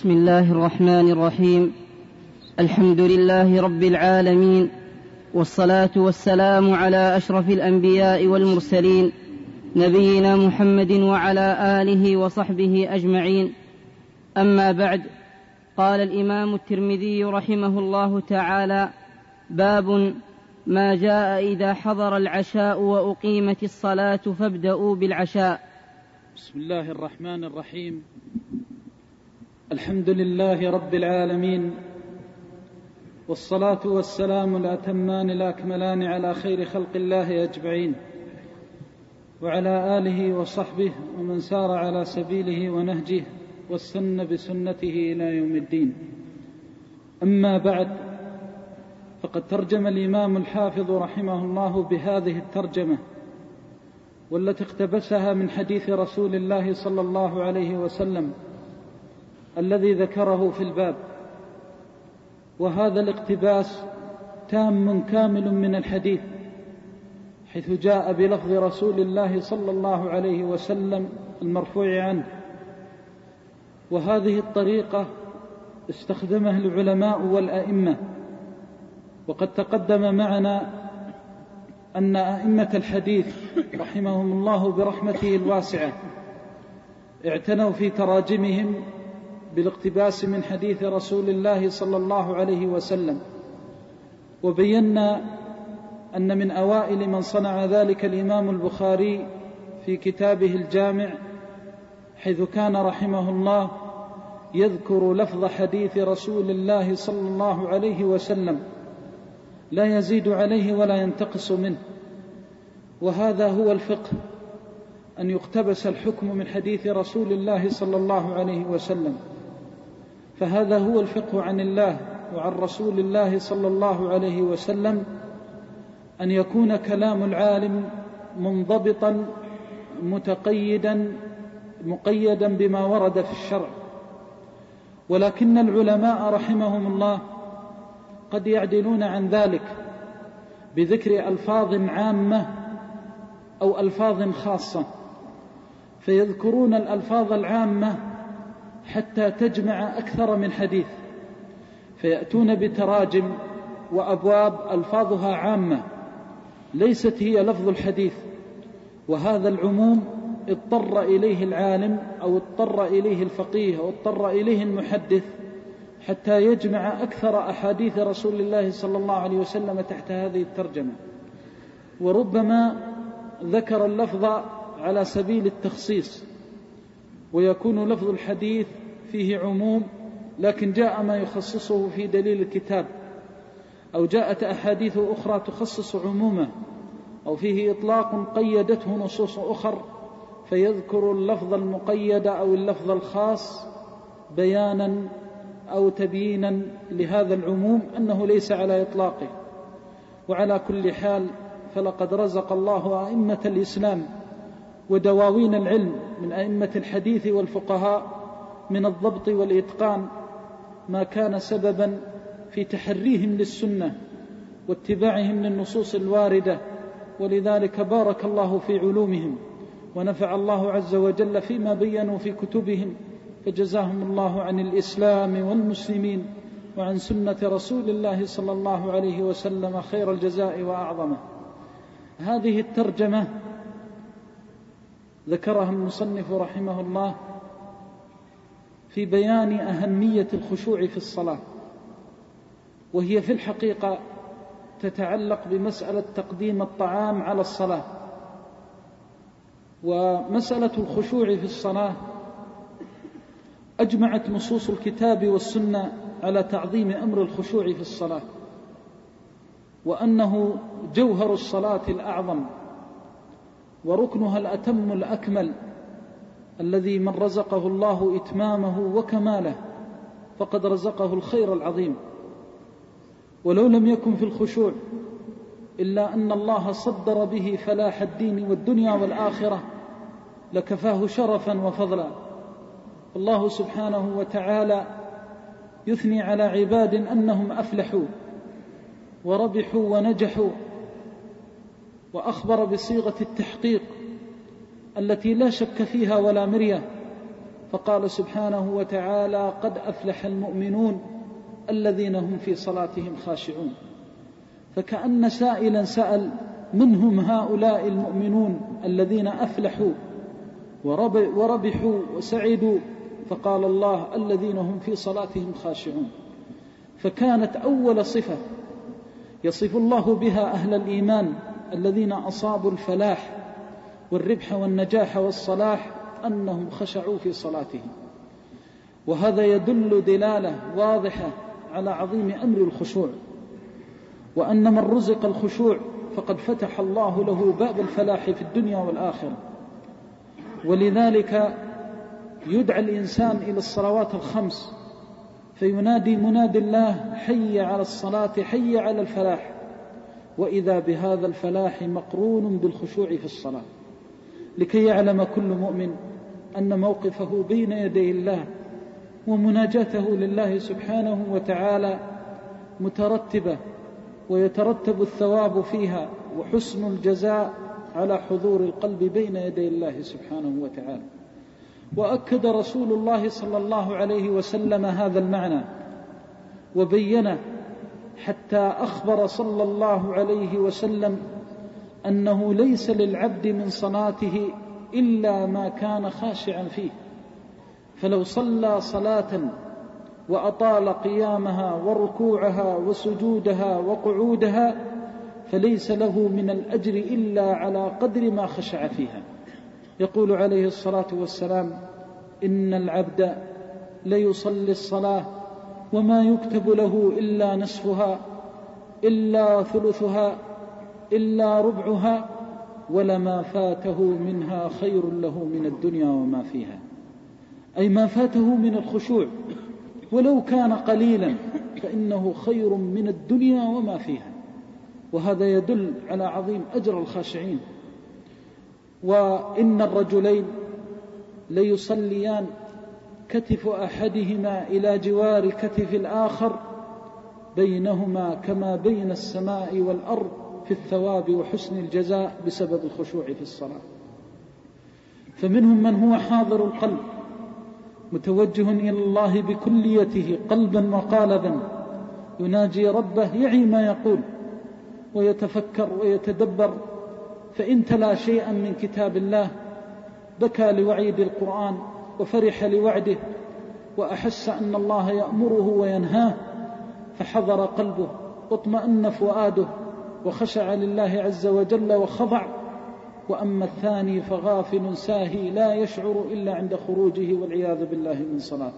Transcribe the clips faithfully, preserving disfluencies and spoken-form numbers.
بسم الله الرحمن الرحيم. الحمد لله رب العالمين، والصلاة والسلام على أشرف الأنبياء والمرسلين، نبينا محمد وعلى آله وصحبه أجمعين. أما بعد، قال الإمام الترمذي رحمه الله تعالى: باب ما جاء إذا حضر العشاء وأقيمت الصلاة فابدأوا بالعشاء. بسم الله الرحمن الرحيم. الحمد لله رب العالمين، والصلاة والسلام الأتمان الأكملان على خير خلق الله أجمعين، وعلى آله وصحبه ومن سار على سبيله ونهجه واستنى بسنته إلى يوم الدين. أما بعد، فقد ترجم الإمام الحافظ رحمه الله بهذه الترجمة، والتي اقتبسها من حديث رسول الله صلى الله عليه وسلم الذي ذكره في الباب. وهذا الاقتباس تام كامل من الحديث، حيث جاء بلفظ رسول الله صلى الله عليه وسلم المرفوع عنه. وهذه الطريقة استخدمها العلماء والأئمة، وقد تقدم معنا أن أئمة الحديث رحمهم الله برحمته الواسعة اعتنوا في تراجمهم بالاقتباس من حديث رسول الله صلى الله عليه وسلم. وبينا أن من أوائل من صنع ذلك الإمام البخاري في كتابه الجامع، حيث كان رحمه الله يذكر لفظ حديث رسول الله صلى الله عليه وسلم، لا يزيد عليه ولا ينتقص منه. وهذا هو الفقه، أن يقتبس الحكم من حديث رسول الله صلى الله عليه وسلم. فهذا هو الفقه عن الله وعن رسول الله صلى الله عليه وسلم، أن يكون كلام العالم منضبطا متقيدا مقيدا بما ورد في الشرع. ولكن العلماء رحمهم الله قد يعدلون عن ذلك بذكر ألفاظ عامة أو ألفاظ خاصة، فيذكرون الألفاظ العامة حتى تجمع أكثر من حديث، فيأتون بتراجم وأبواب ألفاظها عامة ليست هي لفظ الحديث. وهذا العموم اضطر إليه العالم أو اضطر إليه الفقيه أو اضطر إليه المحدث حتى يجمع أكثر أحاديث رسول الله صلى الله عليه وسلم تحت هذه الترجمة. وربما ذكر اللفظ على سبيل التخصيص، ويكون لفظ الحديث فيه عموم، لكن جاء ما يخصصه في دليل الكتاب، أو جاءت أحاديث أخرى تخصص عمومه، أو فيه إطلاق قيدته نصوص أخر، فيذكر اللفظ المقيد أو اللفظ الخاص بيانا أو تبيينا لهذا العموم أنه ليس على إطلاقه. وعلى كل حال، فلقد رزق الله أئمة الإسلام ودواوين العلم من أئمة الحديث والفقهاء من الضبط والإتقان ما كان سببا في تحريهم للسنة واتباعهم للنصوص الواردة. ولذلك بارك الله في علومهم، ونفع الله عز وجل فيما بينوا في كتبهم، فجزاهم الله عن الإسلام والمسلمين وعن سنة رسول الله صلى الله عليه وسلم خير الجزاء وأعظمه. هذه الترجمة ذكرها المصنف رحمه الله في بيان أهمية الخشوع في الصلاة، وهي في الحقيقة تتعلق بمسألة تقديم الطعام على الصلاة. ومسألة الخشوع في الصلاة أجمعت نصوص الكتاب والسنة على تعظيم أمر الخشوع في الصلاة، وأنه جوهر الصلاة الأعظم وركنها الأتم الأكمل، الذي من رزقه الله إتمامه وكماله فقد رزقه الخير العظيم. ولو لم يكن في الخشوع إلا أن الله صدر به فلاح الدين والدنيا والآخرة لكفاه شرفا وفضلا. الله سبحانه وتعالى يثني على عباد أنهم أفلحوا وربحوا ونجحوا، وأخبر بصيغة التحقيق التي لا شك فيها ولا مرية، فقال سبحانه وتعالى: قد أفلح المؤمنون الذين هم في صلاتهم خاشعون. فكأن سائلا سأل: من هم هؤلاء المؤمنون الذين أفلحوا وربحوا وسعدوا؟ فقال الله: الذين هم في صلاتهم خاشعون. فكانت أول صفة يصف الله بها أهل الإيمان الذين أصابوا الفلاح والربح والنجاح والصلاح أنهم خشعوا في صلاتهم. وهذا يدل دلالة واضحة على عظيم أمر الخشوع، وأن من رزق الخشوع فقد فتح الله له باب الفلاح في الدنيا والآخرة. ولذلك يدعى الإنسان إلى الصلوات الخمس فينادي منادي الله: حي على الصلاة، حي على الفلاح. وإذا بهذا الفلاح مقرون بالخشوع في الصلاة، لكي يعلم كل مؤمن أن موقفه بين يدي الله ومناجاته لله سبحانه وتعالى مترتبة، ويترتب الثواب فيها وحسن الجزاء على حضور القلب بين يدي الله سبحانه وتعالى. وأكد رسول الله صلى الله عليه وسلم هذا المعنى وبينه، حتى أخبر صلى الله عليه وسلم أنه ليس للعبد من صلاته إلا ما كان خاشعا فيه، فلو صلى صلاة وأطال قيامها وركوعها وسجودها وقعودها فليس له من الأجر إلا على قدر ما خشع فيها. يقول عليه الصلاة والسلام: إن العبد ليصلي الصلاة وما يكتب له إلا نصفها، إلا ثلثها، إلا ربعها، ولما فاته منها خير له من الدنيا وما فيها. أي ما فاته من الخشوع ولو كان قليلا فإنه خير من الدنيا وما فيها. وهذا يدل على عظيم أجر الخاشعين. وإن الرجلين ليصليان كتف أحدهما إلى جوار كتف الآخر بينهما كما بين السماء والأرض في الثواب وحسن الجزاء بسبب الخشوع في الصلاة. فمنهم من هو حاضر القلب متوجه إلى الله بكليته قلبا وقالبا، يناجي ربه يعي ما يقول ويتفكر ويتدبر، فإن تلا شيئا من كتاب الله بكى لوعيد القرآن وفرح لوعده، وأحس أن الله يأمره وينهاه فحضر قلبه واطمأن فؤاده وخشع لله عز وجل وخضع. وأما الثاني فغافل ساهي لا يشعر إلا عند خروجه والعياذ بالله من صلاته.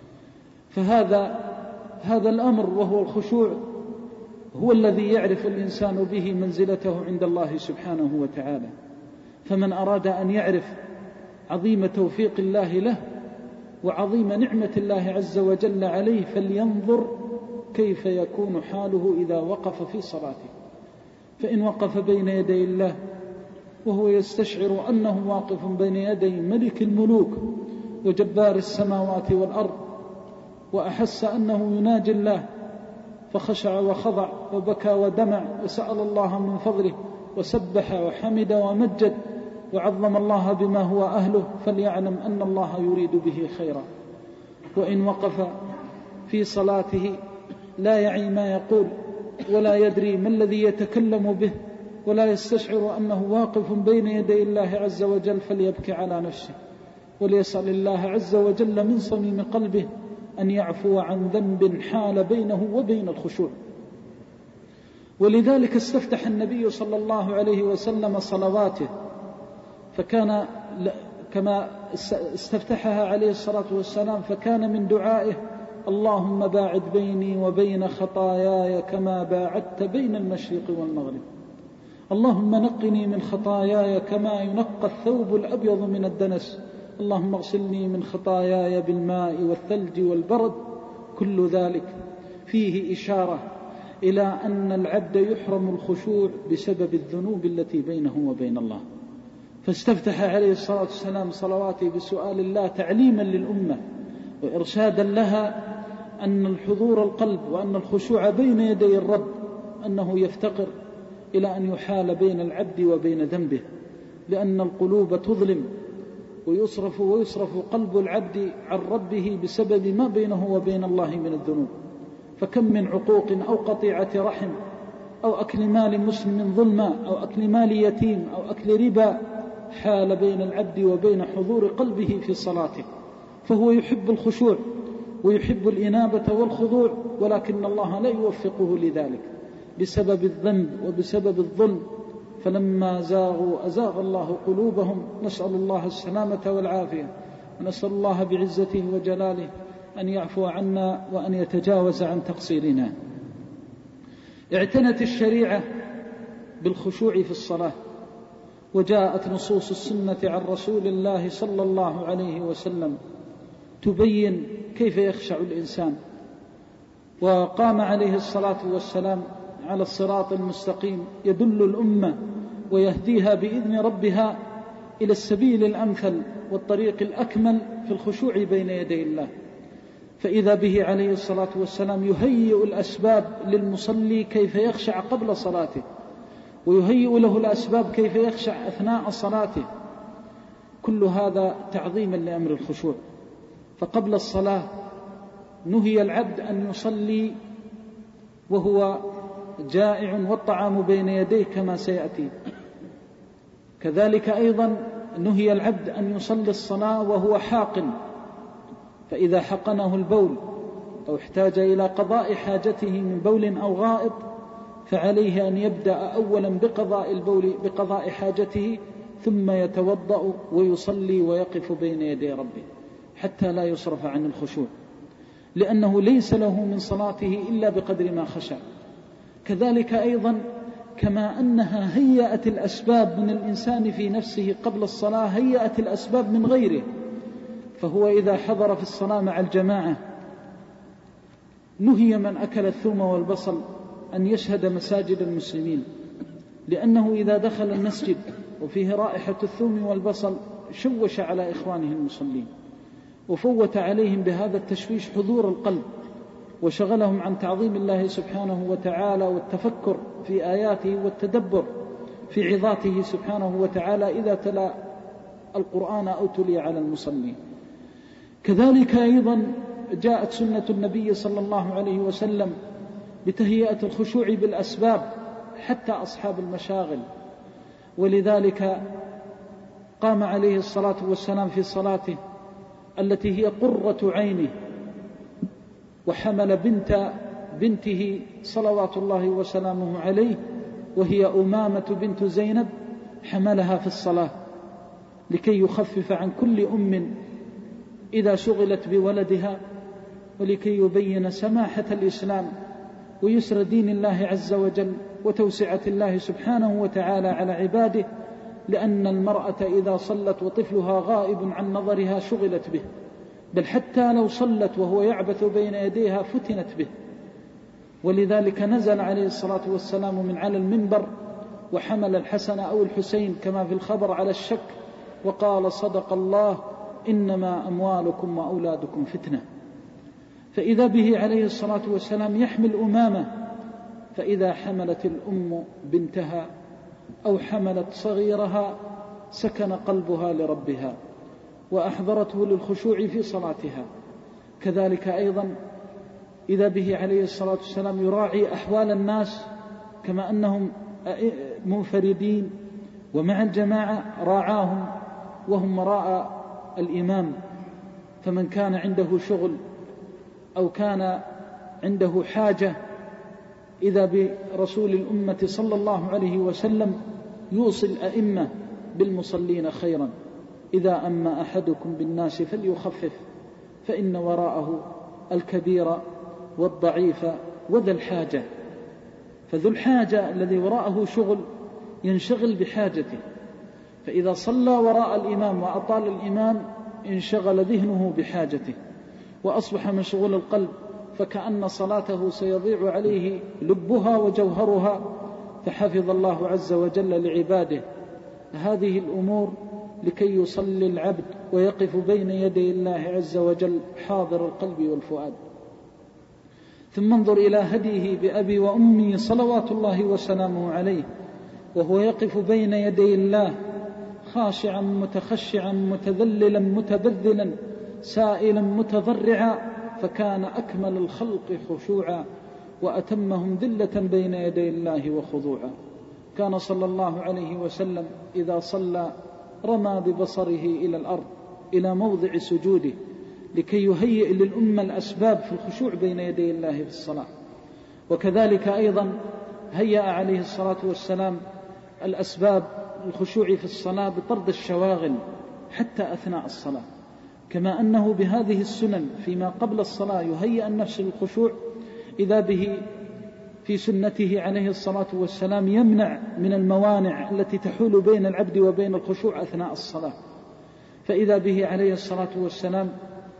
فهذا هذا الأمر وهو الخشوع هو الذي يعرف الإنسان به منزلته عند الله سبحانه وتعالى. فمن أراد أن يعرف عظيم توفيق الله له وعظيم نعمة الله عز وجل عليه فلينظر كيف يكون حاله إذا وقف في صلاته. فإن وقف بين يدي الله وهو يستشعر أنه واقف بين يدي ملك الملوك وجبار السماوات والأرض، وأحس أنه يناجي الله فخشع وخضع وبكى ودمع وسأل الله من فضله وسبح وحمد ومجد وعظم الله بما هو أهله، فليعلم أن الله يريد به خيرا. وإن وقف في صلاته لا يعي ما يقول ولا يدري ما الذي يتكلم به ولا يستشعر أنه واقف بين يدي الله عز وجل فليبكي على نفسه وليسأل الله عز وجل من صميم قلبه أن يعفو عن ذنب حال بينه وبين الخشوع. ولذلك استفتح النبي صلى الله عليه وسلم صلواته، فكان كما استفتحها عليه الصلاة والسلام فكان من دعائه: اللهم باعد بيني وبين خطاياي كما باعدت بين المشرق والمغرب، اللهم نقني من خطاياي كما ينقى الثوب الأبيض من الدنس، اللهم اغسلني من خطاياي بالماء والثلج والبرد. كل ذلك فيه إشارة إلى أن العبد يحرم الخشوع بسبب الذنوب التي بينه وبين الله. فاستفتح عليه الصلاة والسلام صلواته بسؤال الله تعليما للأمة وإرشادا لها أن الحضور القلب وأن الخشوع بين يدي الرب أنه يفتقر إلى أن يحال بين العبد وبين ذنبه، لأن القلوب تظلم ويصرف ويصرف قلب العبد عن ربه بسبب ما بينه وبين الله من الذنوب. فكم من عقوق أو قطيعة رحم أو أكل مال مسلم ظلما أو أكل مال يتيم أو أكل ربا حال بين العبد وبين حضور قلبه في صلاته، فهو يحب الخشوع ويحب الإنابة والخضوع، ولكن الله لا يوفقه لذلك بسبب الذنب وبسبب الظلم. فلما زاغوا أزاغ الله قلوبهم، نسأل الله السلامة والعافية، ونسأل الله بعزته وجلاله أن يعفو عنا وأن يتجاوز عن تقصيرنا. اعتنت الشريعة بالخشوع في الصلاة، وجاءت نصوص السنة عن رسول الله صلى الله عليه وسلم تبين كيف يخشع الإنسان. وقام عليه الصلاة والسلام على الصراط المستقيم يدل الأمة ويهديها بإذن ربها إلى السبيل الأمثل والطريق الأكمل في الخشوع بين يدي الله. فإذا به عليه الصلاة والسلام يهيئ الأسباب للمصلي كيف يخشع قبل صلاته، ويهيئ له الأسباب كيف يخشع أثناء صلاته، كل هذا تعظيما لأمر الخشوع. فقبل الصلاة نهي العبد أن يصلي وهو جائع والطعام بين يديه كما سيأتي. كذلك أيضا نهي العبد أن يصلي الصلاة وهو حاقن، فإذا حقنه البول أو احتاج إلى قضاء حاجته من بول أو غائط فعليه أن يبدأ أولا بقضاء البول بقضاء حاجته، ثم يتوضأ ويصلي ويقف بين يدي ربه حتى لا يصرف عن الخشوع، لأنه ليس له من صلاته إلا بقدر ما خشع. كذلك أيضا كما أنها هيأت الأسباب من الإنسان في نفسه قبل الصلاة، هيأت الأسباب من غيره. فهو إذا حضر في الصلاة مع الجماعة نهي من أكل الثوم والبصل أن يشهد مساجد المسلمين، لأنه إذا دخل المسجد وفيه رائحة الثوم والبصل شوش على إخوانه المصلين، وفوت عليهم بهذا التشويش حضور القلب، وشغلهم عن تعظيم الله سبحانه وتعالى والتفكر في آياته والتدبر في عظاته سبحانه وتعالى إذا تلا القرآن أو تلي على المصلين. كذلك أيضا جاءت سنة النبي صلى الله عليه وسلم بتهيئة الخشوع بالأسباب حتى أصحاب المشاغل، ولذلك قام عليه الصلاة والسلام في صلاته التي هي قرة عينه، وحمل بنت بنته صلوات الله وسلامه عليه وهي أمامة بنت زينب، حملها في الصلاة لكي يخفف عن كل أم إذا شغلت بولدها، ولكي يبين سماحة الإسلام ويسر دين الله عز وجل وتوسعة الله سبحانه وتعالى على عباده، لأن المرأة إذا صلت وطفلها غائب عن نظرها شغلت به، بل حتى لو صلت وهو يعبث بين يديها فتنت به. ولذلك نزل عليه الصلاة والسلام من على المنبر وحمل الحسن أو الحسين كما في الخبر على الشك، وقال: صدق الله، إنما أموالكم وأولادكم فتنة. فإذا به عليه الصلاة والسلام يحمل أمامة، فإذا حملت الأم بنتها أو حملت صغيرها سكن قلبها لربها وأحضرته للخشوع في صلاتها. كذلك أيضا إذا به عليه الصلاة والسلام يراعي أحوال الناس كما أنهم منفردين ومع الجماعة راعاهم وهم وراء الإمام، فمن كان عنده شغل أو كان عنده حاجة إذا برسول الأمة صلى الله عليه وسلم يوصي الأئمة بالمصلين خيرا: إذا أما أحدكم بالناس فليخفف فإن وراءه الكبير والضعيف وذا الحاجة. فذو الحاجة الذي وراءه شغل ينشغل بحاجته، فإذا صلى وراء الإمام وأطال الإمام انشغل ذهنه بحاجته وأصبح مشغول القلب، فكأن صلاته سيضيع عليه لبها وجوهرها، فحفظ الله عز وجل لعباده هذه الأمور لكي يصلي العبد ويقف بين يدي الله عز وجل حاضر القلب والفؤاد. ثم انظر إلى هديه بأبي وأمي صلوات الله وسلامه عليه وهو يقف بين يدي الله خاشعا متخشعا متذللا متبذلا سائلا متضرعا، فكان أكمل الخلق خشوعا وأتمهم ذلة بين يدي الله وخضوعا. كان صلى الله عليه وسلم إذا صلى رمى ببصره إلى الأرض إلى موضع سجوده لكي يهيئ للأمة الأسباب في الخشوع بين يدي الله في الصلاة. وكذلك أيضا هيأ عليه الصلاة والسلام الأسباب الخشوع في الصلاة بطرد الشواغل حتى أثناء الصلاة، كما أنه بهذه السنن فيما قبل الصلاة يهيئ النفس للخشوع، إذا به في سنته عليه الصلاة والسلام يمنع من الموانع التي تحول بين العبد وبين الخشوع أثناء الصلاة. فإذا به عليه الصلاة والسلام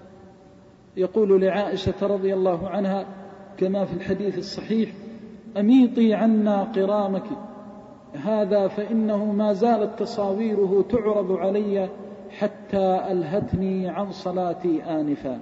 يقول لعائشة رضي الله عنها كما في الحديث الصحيح: أميطي عنا قرامك هذا فإنه ما زالت تصاويره تعرض علي حتى ألهتني عن صلاتي آنفا.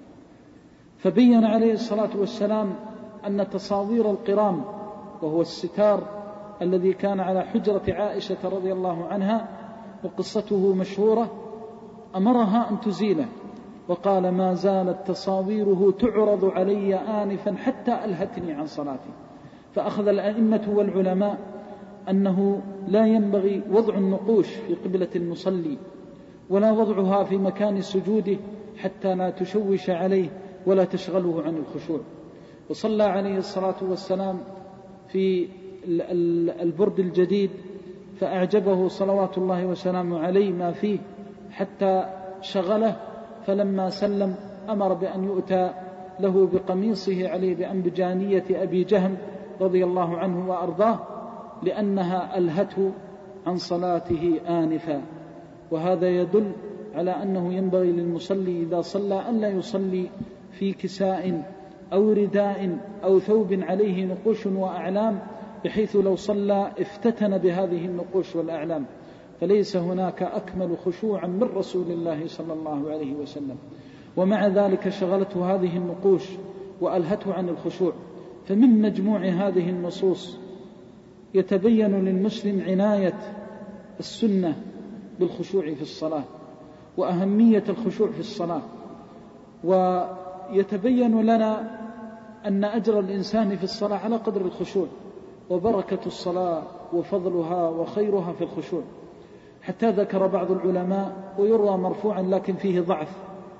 فبين عليه الصلاة والسلام أن تصاوير القرام، وهو الستار الذي كان على حجرة عائشة رضي الله عنها وقصته مشهورة، أمرها أن تزيله، وقال: ما زالت تصاويره تعرض علي آنفا حتى ألهتني عن صلاتي. فأخذ الأئمة والعلماء أنه لا ينبغي وضع النقوش في قبلة المصلي ولا وضعها في مكان سجوده حتى لا تشوش عليه ولا تشغله عن الخشوع. وصلى عليه الصلاة والسلام في البرد الجديد فأعجبه صلوات الله وسلامه عليه ما فيه حتى شغله، فلما سلم أمر بأن يؤتى له بقميصه عليه بأنبجانية أبي جهم رضي الله عنه وأرضاه، لأنها ألهته عن صلاته آنفا. وهذا يدل على أنه ينبغي للمصلي إذا صلى أن لا يصلي في كساء أو رداء أو ثوب عليه نقوش وأعلام، بحيث لو صلى افتتن بهذه النقوش والأعلام. فليس هناك أكمل خشوعا من رسول الله صلى الله عليه وسلم، ومع ذلك شغلته هذه النقوش وألهته عن الخشوع. فمن مجموع هذه النصوص يتبين للمسلم عناية السنة بالخشوع في الصلاة وأهمية الخشوع في الصلاة، ويتبين لنا أن أجر الإنسان في الصلاة على قدر الخشوع، وبركة الصلاة وفضلها وخيرها في الخشوع. حتى ذكر بعض العلماء ويروى مرفوعا لكن فيه ضعف،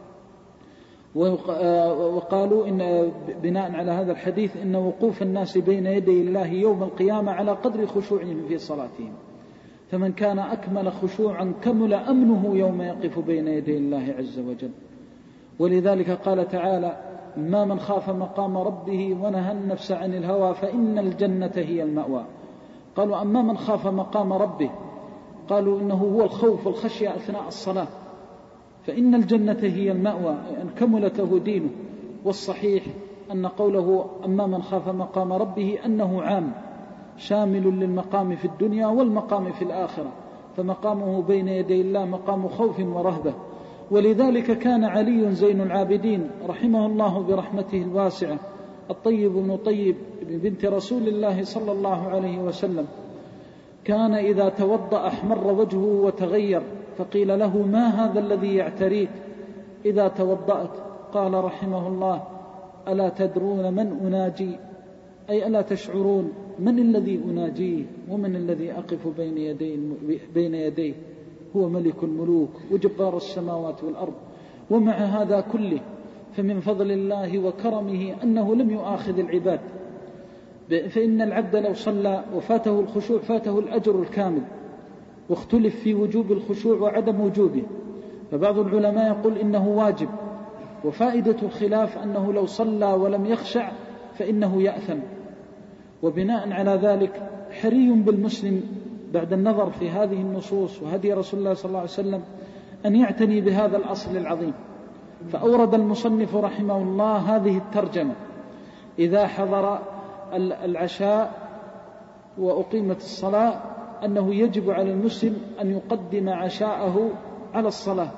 وقالوا إن بناء على هذا الحديث إن وقوف الناس بين يدي الله يوم القيامة على قدر خشوعهم في صلاتهم، فمن كان أكمل خشوعا كمل أمنه يوم يقف بين يدي الله عز وجل. ولذلك قال تعالى: ما من خاف مقام ربه ونهى النفس عن الهوى فإن الجنة هي المأوى. قالوا: أما من خاف مقام ربه، قالوا إنه هو الخوف والخشية أثناء الصلاة، فإن الجنة هي المأوى أن كملت له دينه. والصحيح أن قوله أما من خاف مقام ربه أنه عام شامل للمقام في الدنيا والمقام في الآخرة، فمقامه بين يدي الله مقام خوف ورهبة. ولذلك كان علي زين العابدين رحمه الله برحمته الواسعة الطيب بن طيب بنت رسول الله صلى الله عليه وسلم، كان إذا توضأ أحمر وجهه وتغير، فقيل له: ما هذا الذي يعتريك إذا توضأت؟ قال رحمه الله: ألا تدرون من أناجي؟ أي ألا تشعرون من الذي أناجيه ومن الذي أقف بين يديه, بين يديه؟ هو ملك الملوك وجبار السماوات والأرض. ومع هذا كله فمن فضل الله وكرمه أنه لم يؤاخذ العباد، فإن العبد لو صلى وفاته الخشوع فاته الأجر الكامل، واختلف في وجوب الخشوع وعدم وجوبه. فبعض العلماء يقول إنه واجب، وفائدة الخلاف أنه لو صلى ولم يخشع فإنه يأثم. وبناء على ذلك حري بالمسلم بعد النظر في هذه النصوص وهدي رسول الله صلى الله عليه وسلم أن يعتني بهذا الأصل العظيم. فأورد المصنف رحمه الله هذه الترجمة: إذا حضر العشاء وأقيمت الصلاة أنه يجب على المسلم أن يقدم عشاءه على الصلاة.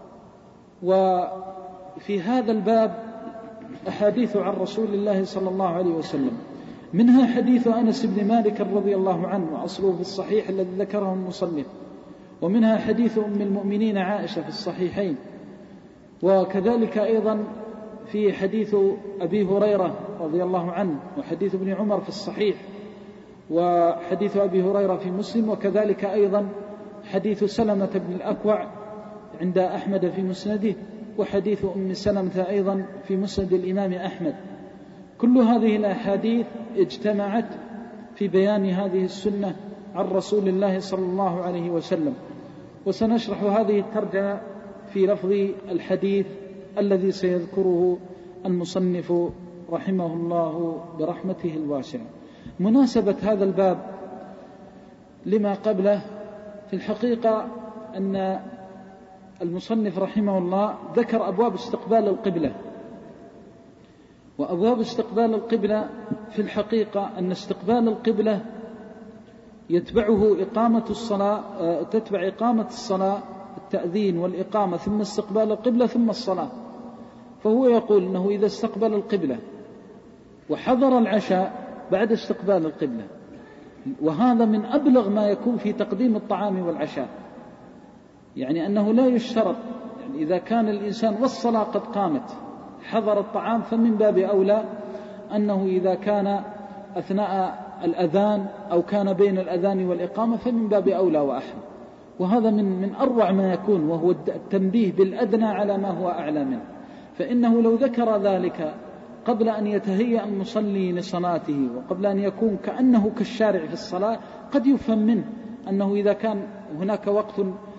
وفي هذا الباب أحاديث عن رسول الله صلى الله عليه وسلم، منها حديث أنس بن مالك رضي الله عنه وأصله في الصحيح الذي ذكره المصنف، ومنها حديث أم المؤمنين عائشة في الصحيحين، وكذلك أيضا في حديث أبي هريرة رضي الله عنه، وحديث ابن عمر في الصحيح، وحديث أبي هريرة في مسلم، وكذلك أيضا حديث سلمة بن الأكوع عند أحمد في مسنده، وحديث أم سلمة أيضا في مسند الإمام أحمد. كل هذه الأحاديث اجتمعت في بيان هذه السنة عن رسول الله صلى الله عليه وسلم. وسنشرح هذه الترجمة في لفظ الحديث الذي سيذكره المصنف رحمه الله برحمته الواسعة. مناسبة هذا الباب لما قبله في الحقيقة أن المصنف رحمه الله ذكر أبواب استقبال القبلة، وأبواب استقبال القبلة في الحقيقة أن استقبال القبلة يتبعه إقامة الصلاة، تتبع إقامة الصلاة التأذين والإقامة ثم استقبال القبلة ثم الصلاة. فهو يقول أنه إذا استقبل القبلة وحضر العشاء بعد استقبال القبلة، وهذا من أبلغ ما يكون في تقديم الطعام والعشاء، يعني أنه لا يشترط، يعني إذا كان الإنسان والصلاة قد قامت حضر الطعام فمن باب أولى أنه إذا كان أثناء الأذان أو كان بين الأذان والإقامة فمن باب أولى وأحرى. وهذا من من أروع ما يكون، وهو التنبيه بالأدنى على ما هو أعلى منه. فإنه لو ذكر ذلك قبل أن يتهيأ المصلي لصلاته وقبل أن يكون كأنه كالشارع في الصلاة، قد يفهم منه أنه إذا كان هناك وقت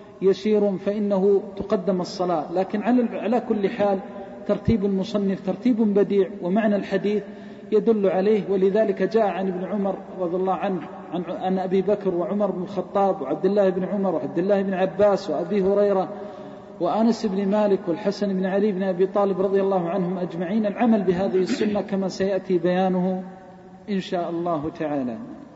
يسير فإنه تقدم الصلاة. لكن على كل حال ترتيب المصنف ترتيب بديع، ومعنى الحديث يدل عليه. ولذلك جاء عن ابن عمر رضي الله عنه عن, عن أبي بكر وعمر بن الخطاب وعبد الله بن عمر وعبد الله بن عباس وأبي هريرة وأنس بن مالك والحسن بن علي بن أبي طالب رضي الله عنهم أجمعين العمل بهذه السنة كما سيأتي بيانه إن شاء الله تعالى.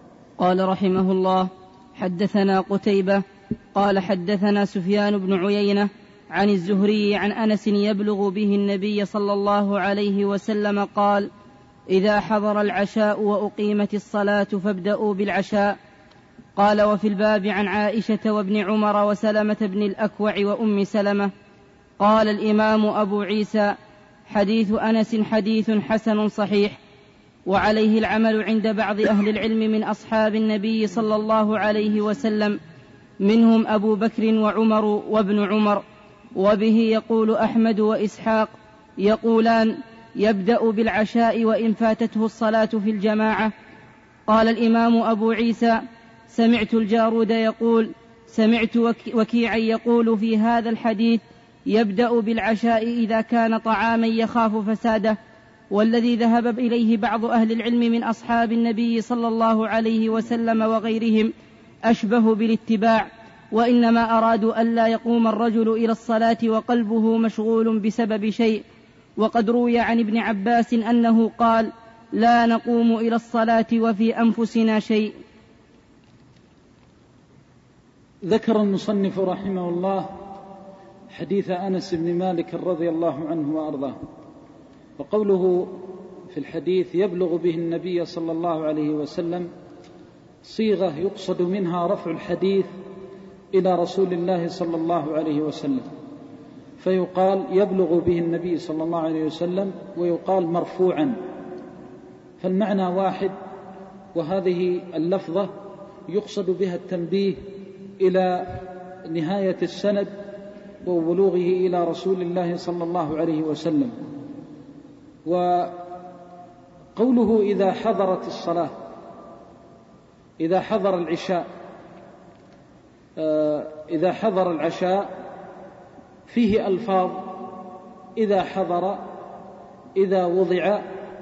قال رحمه الله: حدثنا قتيبة قال حدثنا سفيان بن عيينة عن الزهري عن أنس يبلغ به النبي صلى الله عليه وسلم قال: إذا حضر العشاء وأقيمت الصلاة فابدأوا بالعشاء. قال: وفي الباب عن عائشة وابن عمر وسلمة بن الأكوع وأم سلمة. قال الإمام أبو عيسى: حديث أنس حديث حسن صحيح، وعليه العمل عند بعض أهل العلم من أصحاب النبي صلى الله عليه وسلم، منهم أبو بكر وعمر وابن عمر. وبه يقول أحمد وإسحاق، يقولان: يبدأ بالعشاء وإن فاتته الصلاة في الجماعة. قال الإمام أبو عيسى: سمعت الجارود يقول: سمعت وكيعا يقول في هذا الحديث: يبدأ بالعشاء إذا كان طعاما يخاف فساده. والذي ذهب إليه بعض أهل العلم من أصحاب النبي صلى الله عليه وسلم وغيرهم أشبه بالاتباع، وإنما أرادوا ألا يقوم الرجل إلى الصلاة وقلبه مشغول بسبب شيء. وقد روي عن ابن عباس أنه قال: لا نقوم إلى الصلاة وفي أنفسنا شيء. ذكر المصنف رحمه الله حديث أنس بن مالك رضي الله عنه وأرضاه، وقوله في الحديث يبلغ به النبي صلى الله عليه وسلم صيغة يقصد منها رفع الحديث إلى رسول الله صلى الله عليه وسلم، فيقال يبلغ به النبي صلى الله عليه وسلم، ويقال مرفوعا، فالمعنى واحد. وهذه اللفظة يقصد بها التنبيه إلى نهاية السند وبلوغه إلى رسول الله صلى الله عليه وسلم. وقوله إذا حضرت الصلاة، إذا حضر العشاء، إذا حضر العشاء فيه ألفاظ: إذا حضر، إذا وضع،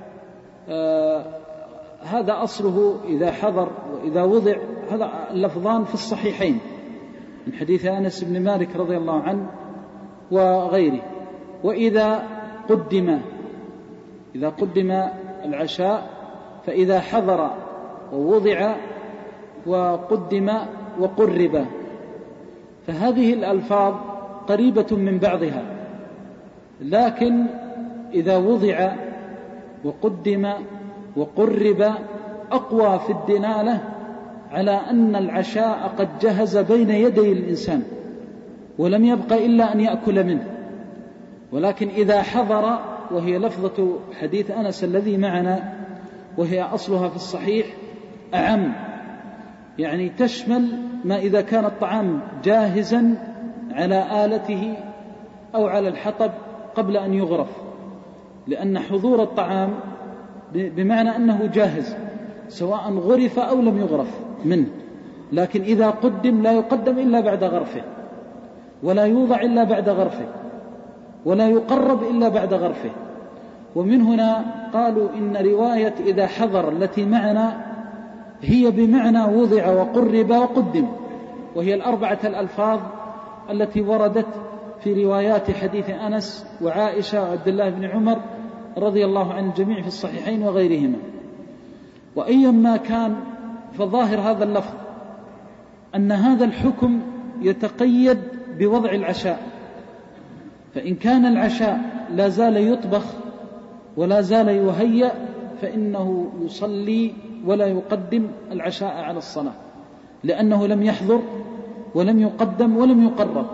هذا أصله إذا حضر وإذا وضع، هذا اللفظان في الصحيحين من حديث أنس بن مالك رضي الله عنه وغيره. وإذا قدم، إذا قدم العشاء، فإذا حضر ووضع وقدم وقرب، فهذه الألفاظ قريبة من بعضها، لكن إذا وضع وقدم وقرب أقوى في الدلالة على أن العشاء قد جهز بين يدي الإنسان ولم يبق إلا أن يأكل منه. ولكن إذا حضر، وهي لفظة حديث أنس الذي معنا وهي أصلها في الصحيح، أعم، يعني تشمل ما إذا كان الطعام جاهزا على آلته أو على الحطب قبل أن يغرف، لأن حضور الطعام بمعنى أنه جاهز سواء غرف أو لم يغرف منه. لكن إذا قدم لا يقدم إلا بعد غرفه، ولا يوضع إلا بعد غرفه، ولا يقرب إلا بعد غرفه. ومن هنا قالوا إن رواية إذا حضر التي معنا هي بمعنى وضع وقرب وقدم، وهي الأربعة الألفاظ التي وردت في روايات حديث أنس وعائشة وعبد الله بن عمر رضي الله عن الجميع في الصحيحين وغيرهما. وأيما كان فظاهر هذا اللفظ أن هذا الحكم يتقيد بوضع العشاء، فإن كان العشاء لا زال يطبخ ولا زال يهيأ فإنه يصلي ولا يقدم العشاء على الصلاة، لأنه لم يحضر ولم يقدم ولم يقرب.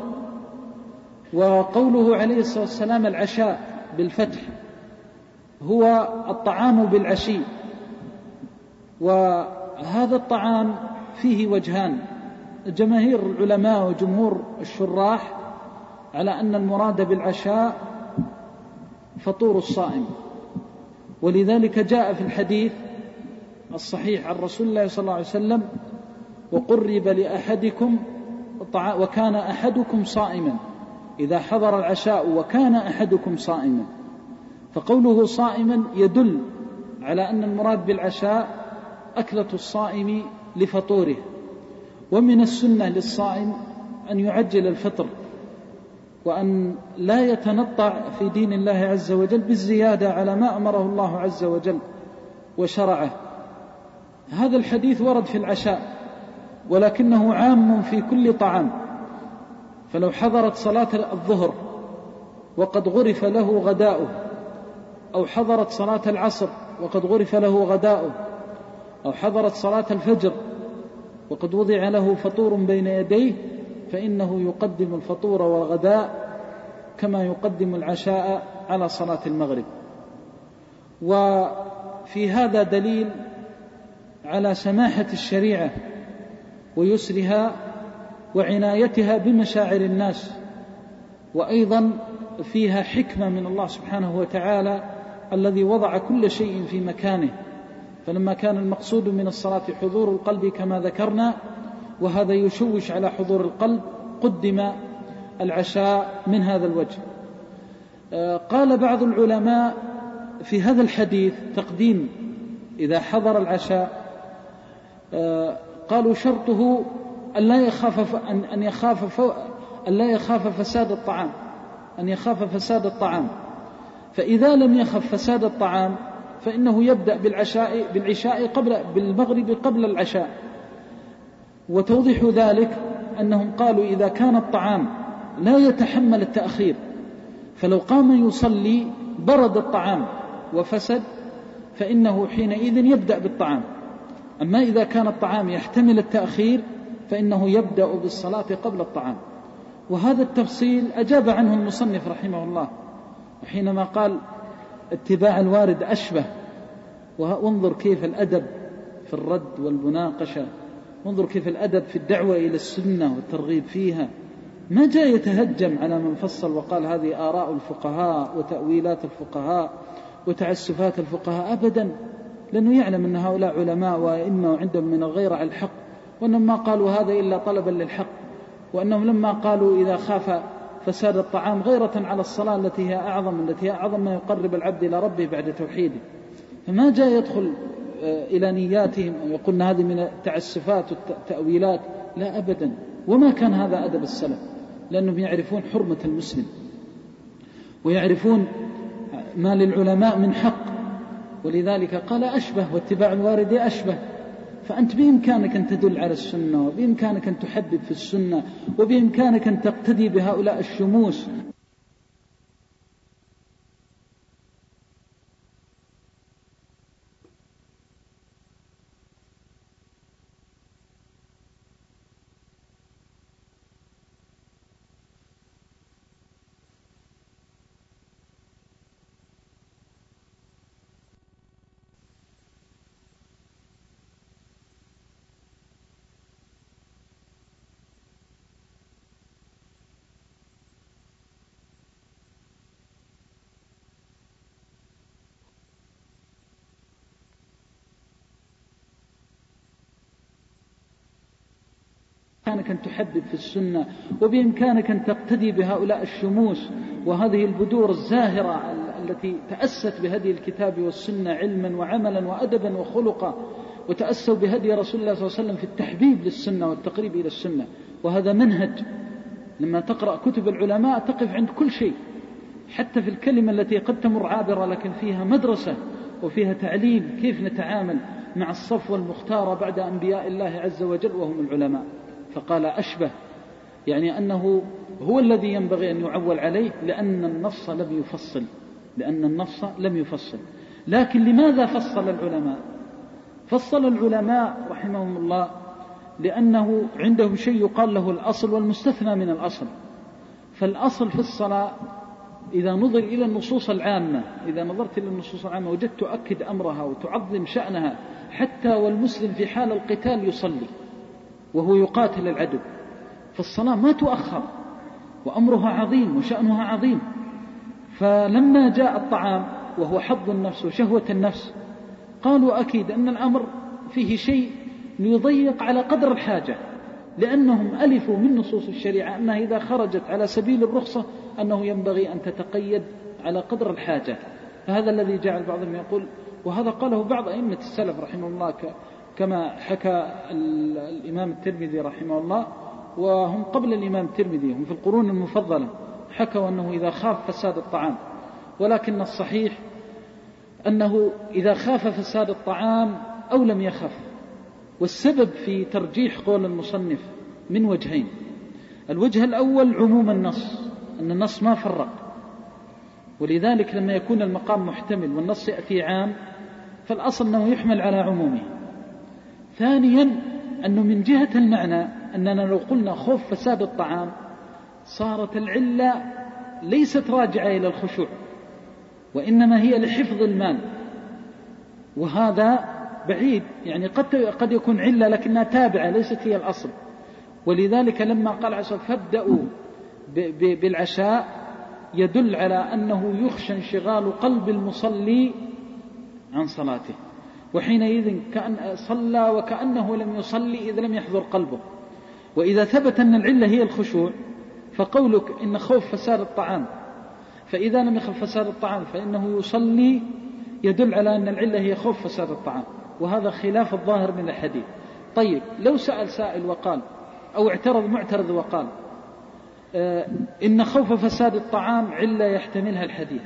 وقوله عليه الصلاة والسلام العشاء بالفتح هو الطعام بالعشي، وهذا الطعام فيه وجهان. جماهير العلماء وجمهور الشراح على أن المراد بالعشاء فطور الصائم، ولذلك جاء في الحديث الصحيح عن رسول الله صلى الله عليه وسلم: وقرب لأحدكم وكان أحدكم صائما، إذا حضر العشاء وكان أحدكم صائما. فقوله صائما يدل على أن المراد بالعشاء أكلة الصائم لفطوره. ومن السنة للصائم أن يعجل الفطر، وأن لا يتنطع في دين الله عز وجل بالزيادة على ما أمره الله عز وجل وشرعه. هذا الحديث ورد في العشاء، ولكنه عام في كل طعام. فلو حضرت صلاة الظهر وقد غرف له غداؤه، أو حضرت صلاة العصر وقد غرف له غداؤه، أو حضرت صلاة الفجر وقد وضع له فطور بين يديه، فإنه يقدم الفطور والغداء كما يقدم العشاء على صلاة المغرب. وفي هذا دليل على سماحة الشريعة ويسرها وعنايتها بمشاعر الناس، وأيضا فيها حكمة من الله سبحانه وتعالى الذي وضع كل شيء في مكانه. فلما كان المقصود من الصلاة حضور القلب كما ذكرنا، وهذا يشوش على حضور القلب، قدم العشاء من هذا الوجه. قال بعض العلماء في هذا الحديث تقديم إذا حضر العشاء، قالوا شرطه أن لا يخاف أن يخاف أن لا يخاف فساد الطعام، أن يخاف فساد الطعام. فإذا لم يخف فساد الطعام فإنه يبدأ بالعشاء بالعشاء قبل بالمغرب قبل العشاء. وتوضيح ذلك أنهم قالوا إذا كان الطعام لا يتحمل التأخير، فلو قام يصلي برد الطعام وفسد، فإنه حينئذ يبدأ بالطعام. أما إذا كان الطعام يحتمل التأخير فإنه يبدأ بالصلاة قبل الطعام. وهذا التفصيل أجاب عنه المصنف رحمه الله حينما قال اتباع الوارد أشبه. وانظر كيف الأدب في الرد والمناقشة، وانظر كيف الأدب في الدعوة إلى السنة والترغيب فيها. ما جاء يتهجم على من فصل وقال هذه آراء الفقهاء وتأويلات الفقهاء وتعسفات الفقهاء، أبدا، لأنه يعلم أن هؤلاء علماء وإنه عندهم من الغيرة على الحق، وأنهم ما قالوا هذا إلا طلبا للحق، وأنهم لما قالوا إذا خاف فساد الطعام غيرة على الصلاة التي هي أعظم التي هي أعظم ما يقرب العبد إلى ربه بعد توحيده. فما جاء يدخل إلى نياتهم ويقولون هذه من التعسفات والتأويلات، لا أبدا. وما كان هذا أدب السلف، لأنهم يعرفون حرمة المسلم ويعرفون ما للعلماء من حق، ولذلك قال أشبه، واتباع الوارد أشبه. فأنت بإمكانك أن تدل على السنة، وبإمكانك أن تحبب في السنة، وبإمكانك أن تقتدي بهؤلاء الشموس. بإمكانك أن تحبب في السنة، وبإمكانك أن تقتدي بهؤلاء الشموس وهذه البدور الزاهرة التي تأست بهدي الكتاب والسنة علما وعملا وأدبا وخلقا، وتأسوا بهدي رسول الله صلى الله عليه وسلم في التحبيب للسنة والتقريب إلى السنة. وهذا منهج، لما تقرأ كتب العلماء تقف عند كل شيء، حتى في الكلمة التي قد تمر عابرة لكن فيها مدرسة وفيها تعليم كيف نتعامل مع الصفوة المختارة بعد أنبياء الله عز وجل وهم العلماء. فقال أشبه، يعني أنه هو الذي ينبغي أن يعول عليه، لأن النص لم يفصل لأن النص لم يفصل لكن لماذا فصل العلماء؟ فصل العلماء رحمهم الله لأنه عندهم شيء يقال له الأصل والمستثنى من الأصل. فالأصل في الصلاة إذا نظر إلى النصوص العامة، إذا نظرت إلى النصوص العامة وجدت تؤكد أمرها وتعظم شأنها، حتى والمسلم في حال القتال يصلي وهو يقاتل العدو، فالصلاة ما تؤخر وأمرها عظيم وشأنها عظيم. فلما جاء الطعام وهو حظ النفس وشهوة النفس، قالوا أكيد أن الأمر فيه شيء ليضيق على قدر الحاجة، لأنهم ألفوا من نصوص الشريعة أنها إذا خرجت على سبيل الرخصة أنه ينبغي أن تتقيد على قدر الحاجة. فهذا الذي جعل بعضهم يقول، وهذا قاله بعض أئمة السلف رحمه الله كما حكى الإمام الترمذي رحمه الله، وهم قبل الإمام الترمذي، هم في القرون المفضلة، حكوا أنه إذا خاف فساد الطعام. ولكن الصحيح أنه إذا خاف فساد الطعام أو لم يخف. والسبب في ترجيح قول المصنف من وجهين. الوجه الأول عموم النص، أن النص ما فرق، ولذلك لما يكون المقام محتمل والنص يأتي عام فالأصل أنه يحمل على عمومه. ثانيا أنه من جهة المعنى أننا لو قلنا خوف فساد الطعام صارت العلة ليست راجعة إلى الخشوع، وإنما هي لحفظ المال، وهذا بعيد، يعني قد قد يكون علة لكنها تابعة ليست هي الأصل. ولذلك لما قال عشان فابدأوا بالعشاء يدل على أنه يخشى انشغال قلب المصلي عن صلاته، وحينئذ كأن صلى وكأنه لم يصلي إذا لم يحضر قلبه. وإذا ثبت أن العلة هي الخشوع، فقولك إن خوف فساد الطعام، فإذا لم يخف فساد الطعام فإنه يصلي، يدل على أن العلة هي خوف فساد الطعام، وهذا خلاف الظاهر من الحديث. طيب لو سأل سائل وقال، أو اعترض معترض وقال آه إن خوف فساد الطعام علة يحتملها الحديث،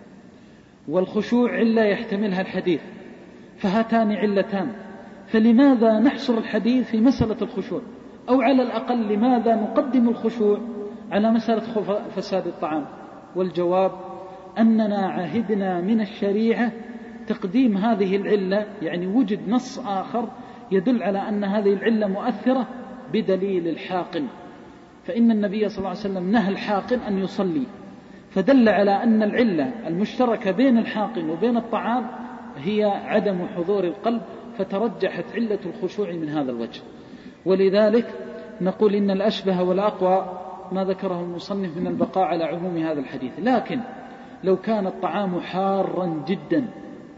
والخشوع علة يحتملها الحديث، فهاتان علتان، فلماذا نحصر الحديث في مسألة الخشوع؟ أو على الأقل لماذا نقدم الخشوع على مسألة خوف فساد الطعام؟ والجواب أننا عهدنا من الشريعة تقديم هذه العلة، يعني وجد نص آخر يدل على أن هذه العلة مؤثرة بدليل الحاقن. فإن النبي صلى الله عليه وسلم نهى الحاقن أن يصلي، فدل على أن العلة المشتركة بين الحاقن وبين الطعام هي عدم حضور القلب، فترجحت علة الخشوع من هذا الوجه. ولذلك نقول إن الأشبه والأقوى ما ذكره المصنف من البقاء على عموم هذا الحديث. لكن لو كان الطعام حارا جدا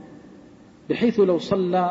بحيث لو صلى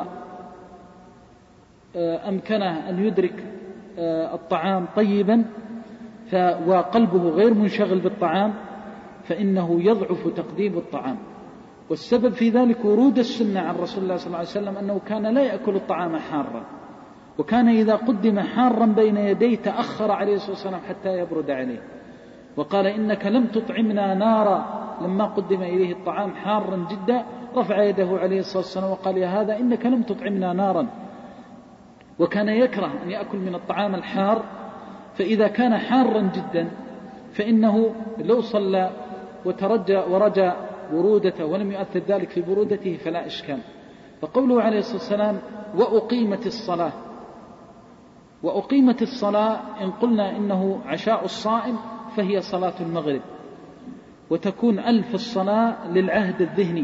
أمكنه أن يدرك الطعام طيبا وقلبه غير منشغل بالطعام، فإنه يضعف تقديم الطعام. والسبب في ذلك ورود السنة عن رسول الله صلى الله عليه وسلم أنه كان لا يأكل الطعام حارا، وكان إذا قدم حارا بين يديه تأخر عليه الصلاة والسلام حتى يبرد عليه، وقال إنك لم تطعمنا نارا. لما قدم إليه الطعام حارا جدا رفع يده عليه الصلاة والسلام وقال يا هذا إنك لم تطعمنا نارا. وكان يكره أن يأكل من الطعام الحار، فإذا كان حارا جدا فإنه لو صلى وترجى ورجى برودته ولم يؤثر ذلك في برودته فلا إشكال. فقوله عليه الصلاة والسلام وأقيمت الصلاة، وأقيمت الصلاة إن قلنا إنه عشاء الصائم فهي صلاة المغرب، وتكون ألف الصلاة للعهد الذهني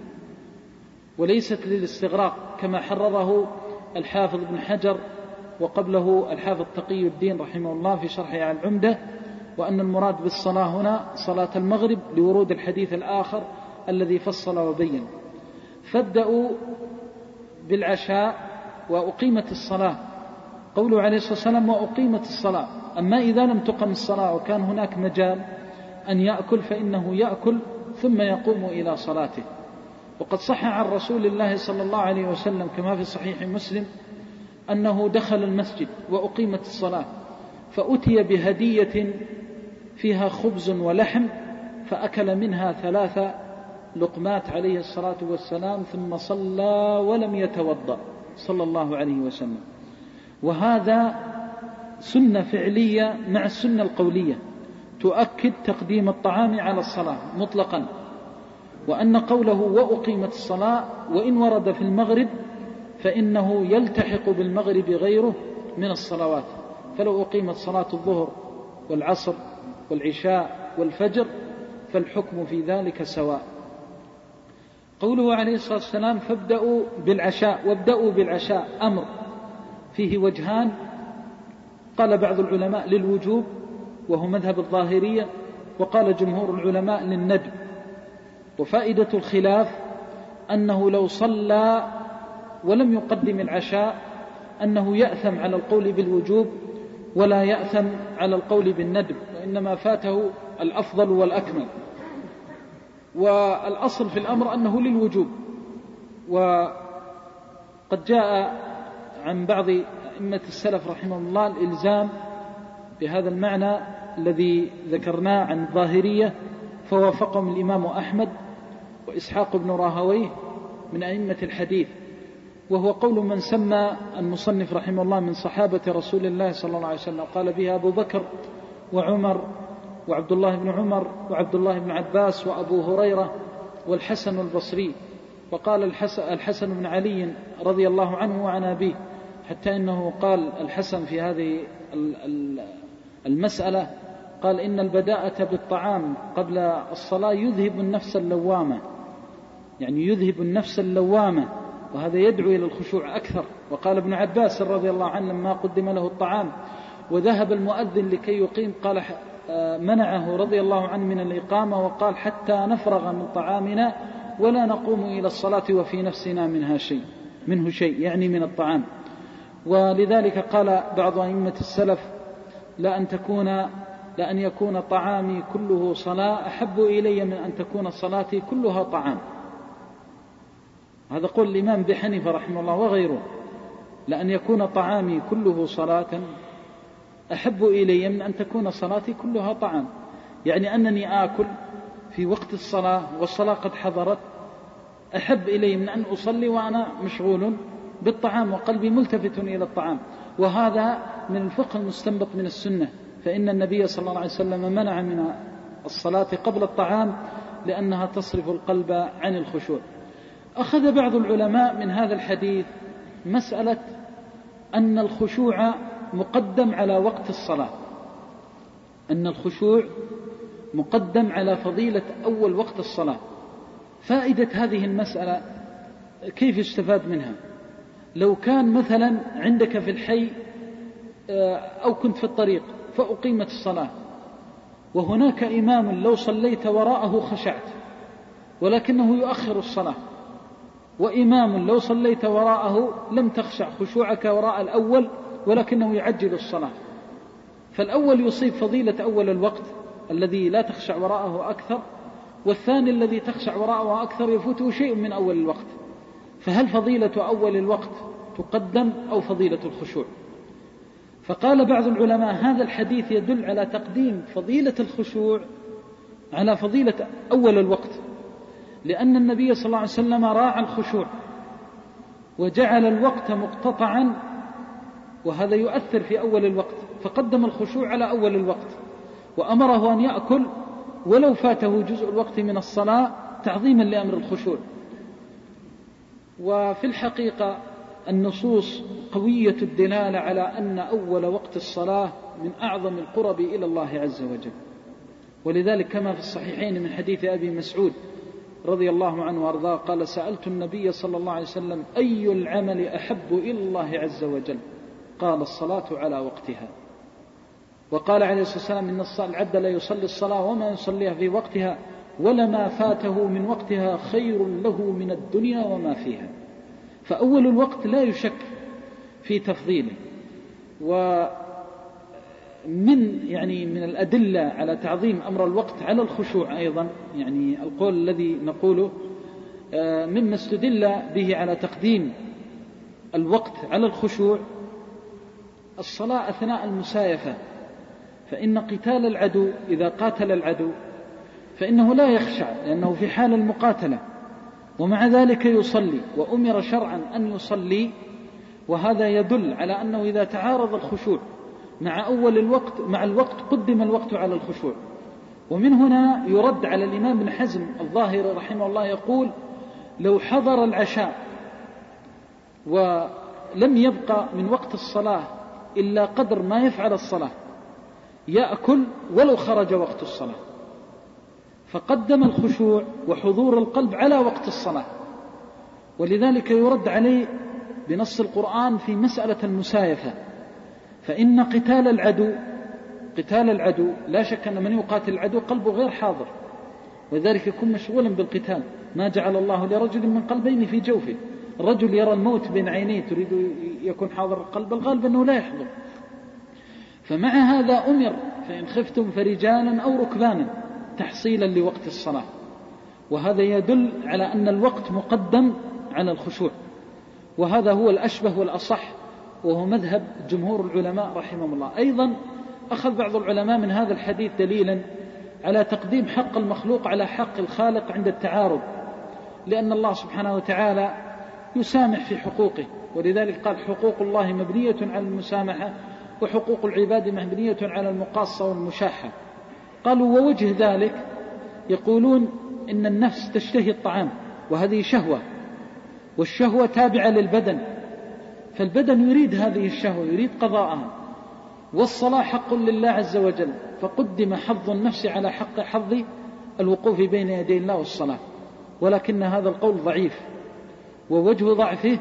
وليست للاستغراق كما حرره الحافظ ابن حجر وقبله الحافظ تقي الدين رحمه الله في شرحه على العمدة، وأن المراد بالصلاة هنا صلاة المغرب لورود الحديث الآخر الذي فصل وبين. فابدأوا بالعشاء وأقيمت الصلاة، قوله عليه الصلاة والسلام وأقيمت الصلاة. أما إذا لم تقم الصلاة وكان هناك مجال أن يأكل فإنه يأكل ثم يقوم إلى صلاته. وقد صح عن رسول الله صلى الله عليه وسلم كما في صحيح مسلم أنه دخل المسجد وأقيمت الصلاة فأتي بهدية فيها خبز ولحم فأكل منها ثلاث لقمات عليه الصلاة والسلام ثم صلى ولم يتوضأ صلى الله عليه وسلم. وهذا سنة فعلية مع السنة القولية تؤكد تقديم الطعام على الصلاة مطلقا. وأن قوله وأقيمت الصلاة وإن ورد في المغرب فإنه يلتحق بالمغرب غيره من الصلوات، فلو أقيمت صلاة الظهر والعصر والعشاء والفجر فالحكم في ذلك سواء. قوله عليه الصلاة والسلام فابدأوا بالعشاء، وابدأوا بالعشاء أمر فيه وجهان، قال بعض العلماء للوجوب وهو مذهب الظاهرية، وقال جمهور العلماء للندب. وفائدة الخلاف أنه لو صلى ولم يقدم العشاء أنه يأثم على القول بالوجوب ولا يأثم على القول بالندب، وإنما فاته الأفضل والأكمل. والأصل في الأمر أنه للوجوب. وقد جاء عن بعض أئمة السلف رحمه الله الإلزام بهذا المعنى الذي ذكرناه عن الظاهرية، فوافقهم الإمام أحمد وإسحاق بن راهويه من أئمة الحديث، وهو قول من سمى المصنف رحمه الله من صحابة رسول الله صلى الله عليه وسلم، قال بها أبو بكر وعمر وعبد الله بن عمر وعبد الله بن عباس وأبو هريرة والحسن البصري. وقال الحسن بن علي رضي الله عنه وعن أبيه، حتى إنه قال الحسن في هذه المسألة قال إن البداءة بالطعام قبل الصلاة يذهب النفس اللوامة، يعني يذهب النفس اللوامة، وهذا يدعو إلى الخشوع أكثر. وقال ابن عباس رضي الله عنه لما قدم له الطعام وذهب المؤذن لكي يقيم قال منعه رضي الله عنه من الإقامة، وقال حتى نفرغ من طعامنا ولا نقوم إلى الصلاة وفي نفسنا منها شيء منه شيء يعني من الطعام. ولذلك قال بعض أئمة السلف لأن تكون لأن يكون طعامي كله صلاة أحب إلي من أن تكون صلاتي كلها طعام. هذا قول الإمام أبي حنيفة رحمه الله وغيره، لأن يكون طعامي كله صلاة أحب إلي من أن تكون صلاتي كلها طعام، يعني أنني آكل في وقت الصلاة والصلاة قد حضرت أحب إلي من أن أصلي وأنا مشغول بالطعام وقلبي ملتفت إلى الطعام. وهذا من الفقه المستنبط من السنة، فإن النبي صلى الله عليه وسلم منع من الصلاة قبل الطعام لأنها تصرف القلب عن الخشوع. أخذ بعض العلماء من هذا الحديث مسألة أن الخشوع مقدم على وقت الصلاة، أن الخشوع مقدم على فضيلة أول وقت الصلاة. فائدة هذه المسألة كيف استفاد منها؟ لو كان مثلا عندك في الحي أو كنت في الطريق فأقيمت الصلاة وهناك إمام لو صليت وراءه خشعت ولكنه يؤخر الصلاة، وإمام لو صليت وراءه لم تخشع خشوعك وراء الأول ولكنه يعجل الصلاة، فالأول يصيب فضيلة أول الوقت الذي لا تخشع وراءه أكثر، والثاني الذي تخشع وراءه أكثر يفوته شيء من أول الوقت. فهل فضيلة أول الوقت تقدم أو فضيلة الخشوع؟ فقال بعض العلماء هذا الحديث يدل على تقديم فضيلة الخشوع على فضيلة أول الوقت، لأن النبي صلى الله عليه وسلم راعى الخشوع وجعل الوقت مقتطعا، وهذا يؤثر في أول الوقت، فقدم الخشوع على أول الوقت، وأمره أن يأكل ولو فاته جزء الوقت من الصلاة تعظيما لأمر الخشوع. وفي الحقيقة النصوص قوية الدلالة على أن أول وقت الصلاة من أعظم القرب إلى الله عز وجل، ولذلك كما في الصحيحين من حديث أبي مسعود رضي الله عنه وارضاه قال سألت النبي صلى الله عليه وسلم أي العمل أحب إلى الله عز وجل؟ قال الصلاة على وقتها. وقال عليه الصلاة والسلام إن العبد لا يصلي الصلاة وما يصليها في وقتها ولما فاته من وقتها خير له من الدنيا وما فيها. فأول الوقت لا يشك في تفضيله، ومن يعني من الأدلة على تعظيم أمر الوقت على الخشوع أيضا، يعني القول الذي نقوله مما استدل به على تقديم الوقت على الخشوع الصلاة أثناء المسايفة، فإن قتال العدو إذا قاتل العدو فإنه لا يخشع لأنه في حال المقاتلة، ومع ذلك يصلي، وأمر شرعا أن يصلي، وهذا يدل على أنه إذا تعارض الخشوع مع أول الوقت مع الوقت قدم الوقت على الخشوع. ومن هنا يرد على الإمام ابن حزم الظاهري رحمه الله يقول: لو حضر العشاء ولم يبقى من وقت الصلاة إلا قدر ما يفعل الصلاة يأكل ولو خرج وقت الصلاة، فقدم الخشوع وحضور القلب على وقت الصلاة. ولذلك يرد عليه بنص القرآن في مسألة المسايفة، فإن قتال العدو قتال العدو لا شك أن من يقاتل العدو قلبه غير حاضر، وذلك يكون مشغولا بالقتال. ما جعل الله لرجل من قلبين في جوفه، الرجل يرى الموت بين عينيه تريد يكون حاضر القلب، الغالب أنه لا يحضر. فمع هذا أمر: فإن خفتم فرجالا أو ركبانا، تحصيلا لوقت الصلاة. وهذا يدل على أن الوقت مقدم على الخشوع، وهذا هو الأشبه والأصح، وهو مذهب جمهور العلماء رحمهم الله. أيضا أخذ بعض العلماء من هذا الحديث دليلا على تقديم حق المخلوق على حق الخالق عند التعارض، لأن الله سبحانه وتعالى يسامح في حقوقه، ولذلك قال: حقوق الله مبنية على المسامحة، وحقوق العباد مبنية على المقاصة والمشاحة. قالوا: ووجه ذلك يقولون إن النفس تشتهي الطعام، وهذه شهوة، والشهوة تابعة للبدن، فالبدن يريد هذه الشهوة، يريد قضاءها، والصلاة حق لله عز وجل، فقدم حظ النفس على حق حظ الوقوف بين يدي الله والصلاة. ولكن هذا القول ضعيف، ووجه ضعفه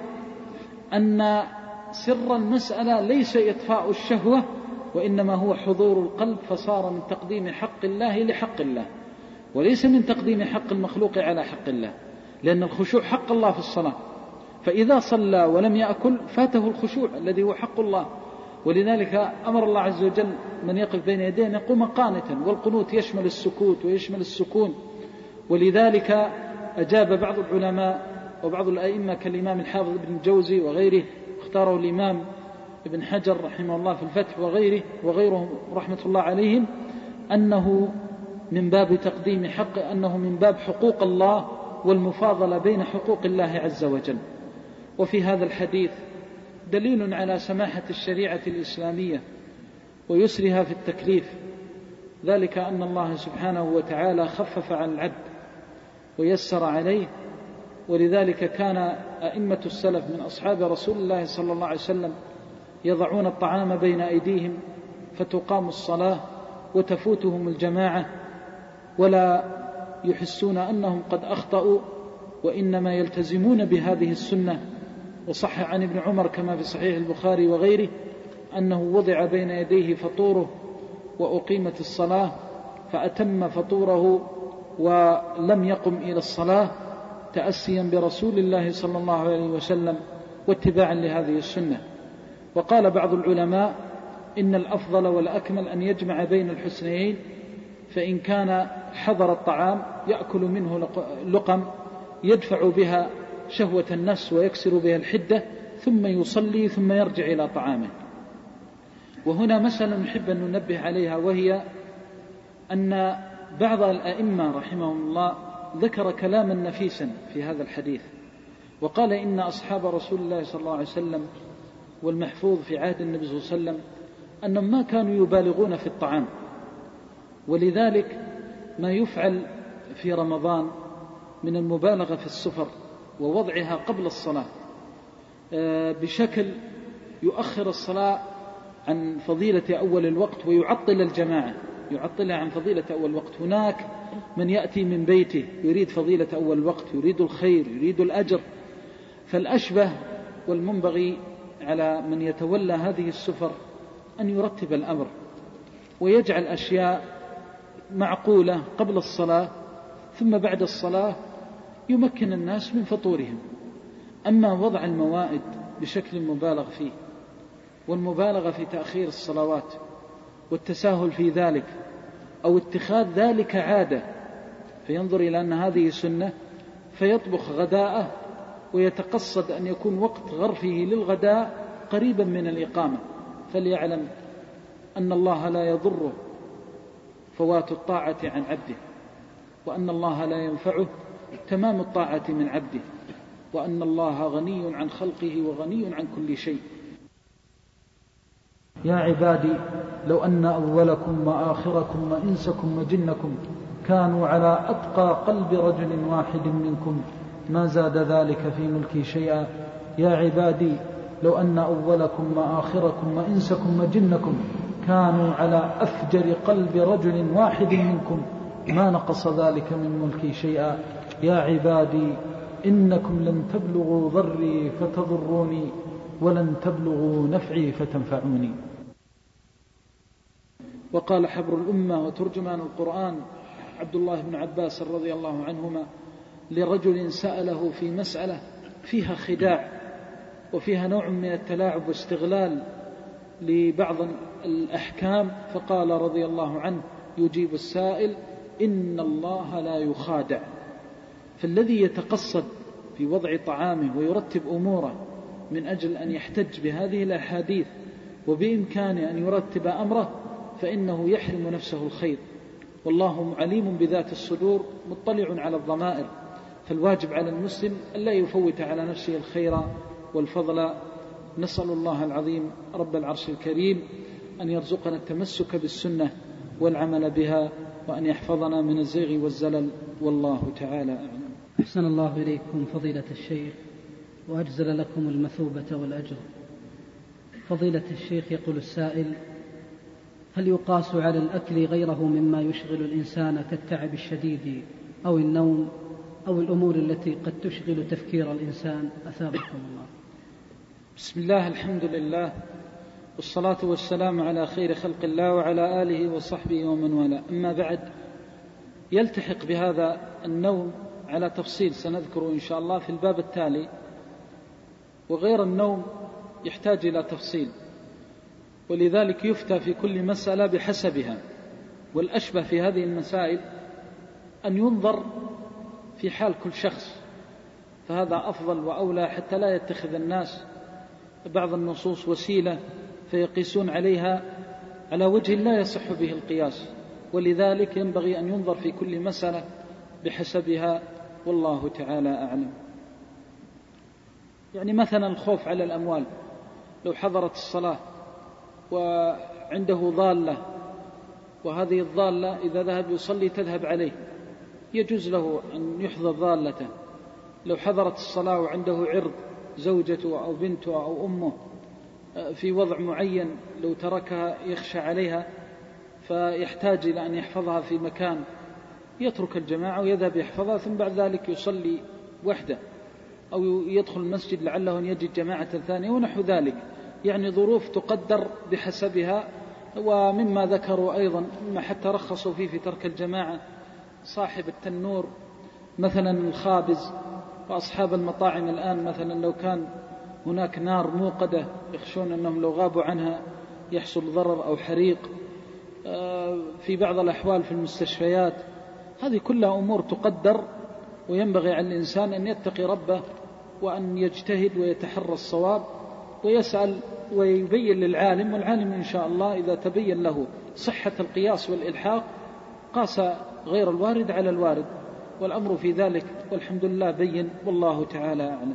أن سر المسألة ليس إطفاء الشهوة، وإنما هو حضور القلب، فصار من تقديم حق الله لحق الله، وليس من تقديم حق المخلوق على حق الله، لأن الخشوع حق الله في الصلاة، فإذا صلى ولم يأكل فاته الخشوع الذي هو حق الله. ولذلك أمر الله عز وجل من يقف بين يديه أن يقوم قانتا، والقنوت يشمل السكوت ويشمل السكون. ولذلك أجاب بعض العلماء وبعض الأئمة كالإمام الحافظ ابن الجوزي وغيره، اختاره الإمام ابن حجر رحمه الله في الفتح وغيره وغيرهم رحمة الله عليهم، أنه من باب تقديم حق، أنه من باب حقوق الله والمفاضلة بين حقوق الله عز وجل. وفي هذا الحديث دليل على سماحة الشريعة الإسلامية ويسرها في التكليف، ذلك أن الله سبحانه وتعالى خفف عن العبد ويسر عليه. ولذلك كان أئمة السلف من أصحاب رسول الله صلى الله عليه وسلم يضعون الطعام بين أيديهم فتقام الصلاة وتفوتهم الجماعة، ولا يحسون أنهم قد أخطأوا، وإنما يلتزمون بهذه السنة. وصح عن ابن عمر كما في صحيح البخاري وغيره أنه وضع بين يديه فطوره وأقيمت الصلاة فأتم فطوره ولم يقم إلى الصلاة، تأسيا برسول الله صلى الله عليه وسلم واتباعا لهذه السنة. وقال بعض العلماء إن الأفضل والأكمل أن يجمع بين الحسنيين، فإن كان حضر الطعام يأكل منه لقم يدفع بها شهوة النفس ويكسر بها الحدة، ثم يصلي ثم يرجع إلى طعامه. وهنا مسألة نحب أن ننبه عليها، وهي أن بعض الأئمة رحمهم الله ذكر كلاما نفيسا في هذا الحديث، وقال إن أصحاب رسول الله صلى الله عليه وسلم والمحفوظ في عهد النبي صلى الله عليه وسلم أنهم ما كانوا يبالغون في الطعام، ولذلك ما يفعل في رمضان من المبالغة في السفر ووضعها قبل الصلاة بشكل يؤخر الصلاة عن فضيلة أول الوقت ويعطل الجماعة، يعطلها عن فضيلة أول الوقت. هناك من يأتي من بيته يريد فضيلة أول الوقت، يريد الخير، يريد الأجر. فالأشبه والمنبغي على من يتولى هذه السفر أن يرتب الأمر ويجعل أشياء معقولة قبل الصلاة، ثم بعد الصلاة يمكن الناس من فطورهم. أما وضع الموائد بشكل مبالغ فيه والمبالغة في تأخير الصلوات والتساهل في ذلك، أو اتخاذ ذلك عادة، فينظر إلى أن هذه سنة فيطبخ غداءه ويتقصد أن يكون وقت غرفه للغداء قريبا من الإقامة، فليعلم أن الله لا يضره فوات الطاعة عن عبده، وأن الله لا ينفعه تمام الطاعة من عبده، وأن الله غني عن خلقه وغني عن كل شيء. يا عبادي لو أن أولكم وآخركم وإنسكم وجنكم كانوا على أتقى قلب رجل واحد منكم ما زاد ذلك في ملكي شيئا. يا عبادي لو أن أولكم وآخركم وإنسكم وجنكم كانوا على أفجر قلب رجل واحد منكم ما نقص ذلك من ملكي شيئا. يا عبادي إنكم لن تبلغوا ضري فتضروني ولن تبلغوا نفعي فتنفعوني. وقال حبر الأمة وترجمان القرآن عبد الله بن عباس رضي الله عنهما لرجل سأله في مسألة فيها خداع وفيها نوع من التلاعب واستغلال لبعض الأحكام، فقال رضي الله عنه يجيب السائل إن الله لا يخادع. فالذي يتقصد في وضع طعامه ويرتب أموره من أجل أن يحتج بهذه الأحاديث وبإمكانه أن يرتب أمره فإنه يحرم نفسه الخير، والله عليم بذات الصدور مطلع على الضمائر، فالواجب على المسلم ألا يفوت على نفسه الخير والفضل. نسأل الله العظيم رب العرش الكريم أن يرزقنا التمسك بالسنة والعمل بها، وأن يحفظنا من الزيغ والزلل، والله تعالى أعلم. أحسن الله إليكم فضيلة الشيخ وأجزل لكم المثوبة والأجر. فضيلة الشيخ، يقول السائل: هل يقاس على الأكل غيره مما يشغل الإنسان كالتعب الشديد أو النوم أو الأمور التي قد تشغل تفكير الإنسان؟ أثابكم الله. بسم الله، الحمد لله، والصلاة والسلام على خير خلق الله وعلى آله وصحبه ومن والاه. أما بعد، يلتحق بهذا النوم على تفصيل سنذكره إن شاء الله في الباب التالي، وغير النوم يحتاج إلى تفصيل، ولذلك يفتى في كل مسألة بحسبها. والأشبه في هذه المسائل أن ينظر في حال كل شخص، فهذا أفضل وأولى حتى لا يتخذ الناس بعض النصوص وسيلة فيقيسون عليها على وجه لا يصح به القياس، ولذلك ينبغي أن ينظر في كل مسألة بحسبها، والله تعالى أعلم. يعني مثلا الخوف على الأموال، لو حضرت الصلاة وعنده ضالة وهذه الضالة إذا ذهب يصلي تذهب عليه، يجوز له أن يحضر ضالته. لو حضرت الصلاة وعنده عرض زوجته أو بنته أو أمه في وضع معين لو تركها يخشى عليها فيحتاج إلى أن يحفظها في مكان، يترك الجماعة ويذهب يحفظها، ثم بعد ذلك يصلي وحده أو يدخل المسجد لعله أن يجد جماعة ثانية ونحو ذلك. يعني ظروف تقدر بحسبها. ومما ذكروا أيضا مما حتى رخصوا فيه في ترك الجماعة صاحب التنور مثلا، الخابز، وأصحاب المطاعم الآن مثلا لو كان هناك نار موقدة يخشون أنهم لو غابوا عنها يحصل ضرر أو حريق، في بعض الأحوال في المستشفيات. هذه كلها أمور تقدر، وينبغي على الإنسان أن يتقي ربه وأن يجتهد ويتحرى الصواب ويسأل ويبين للعالم، والعالم إن شاء الله إذا تبين له صحة القياس والإلحاق قاس غير الوارد على الوارد، والأمر في ذلك والحمد لله بين، والله تعالى أعلم.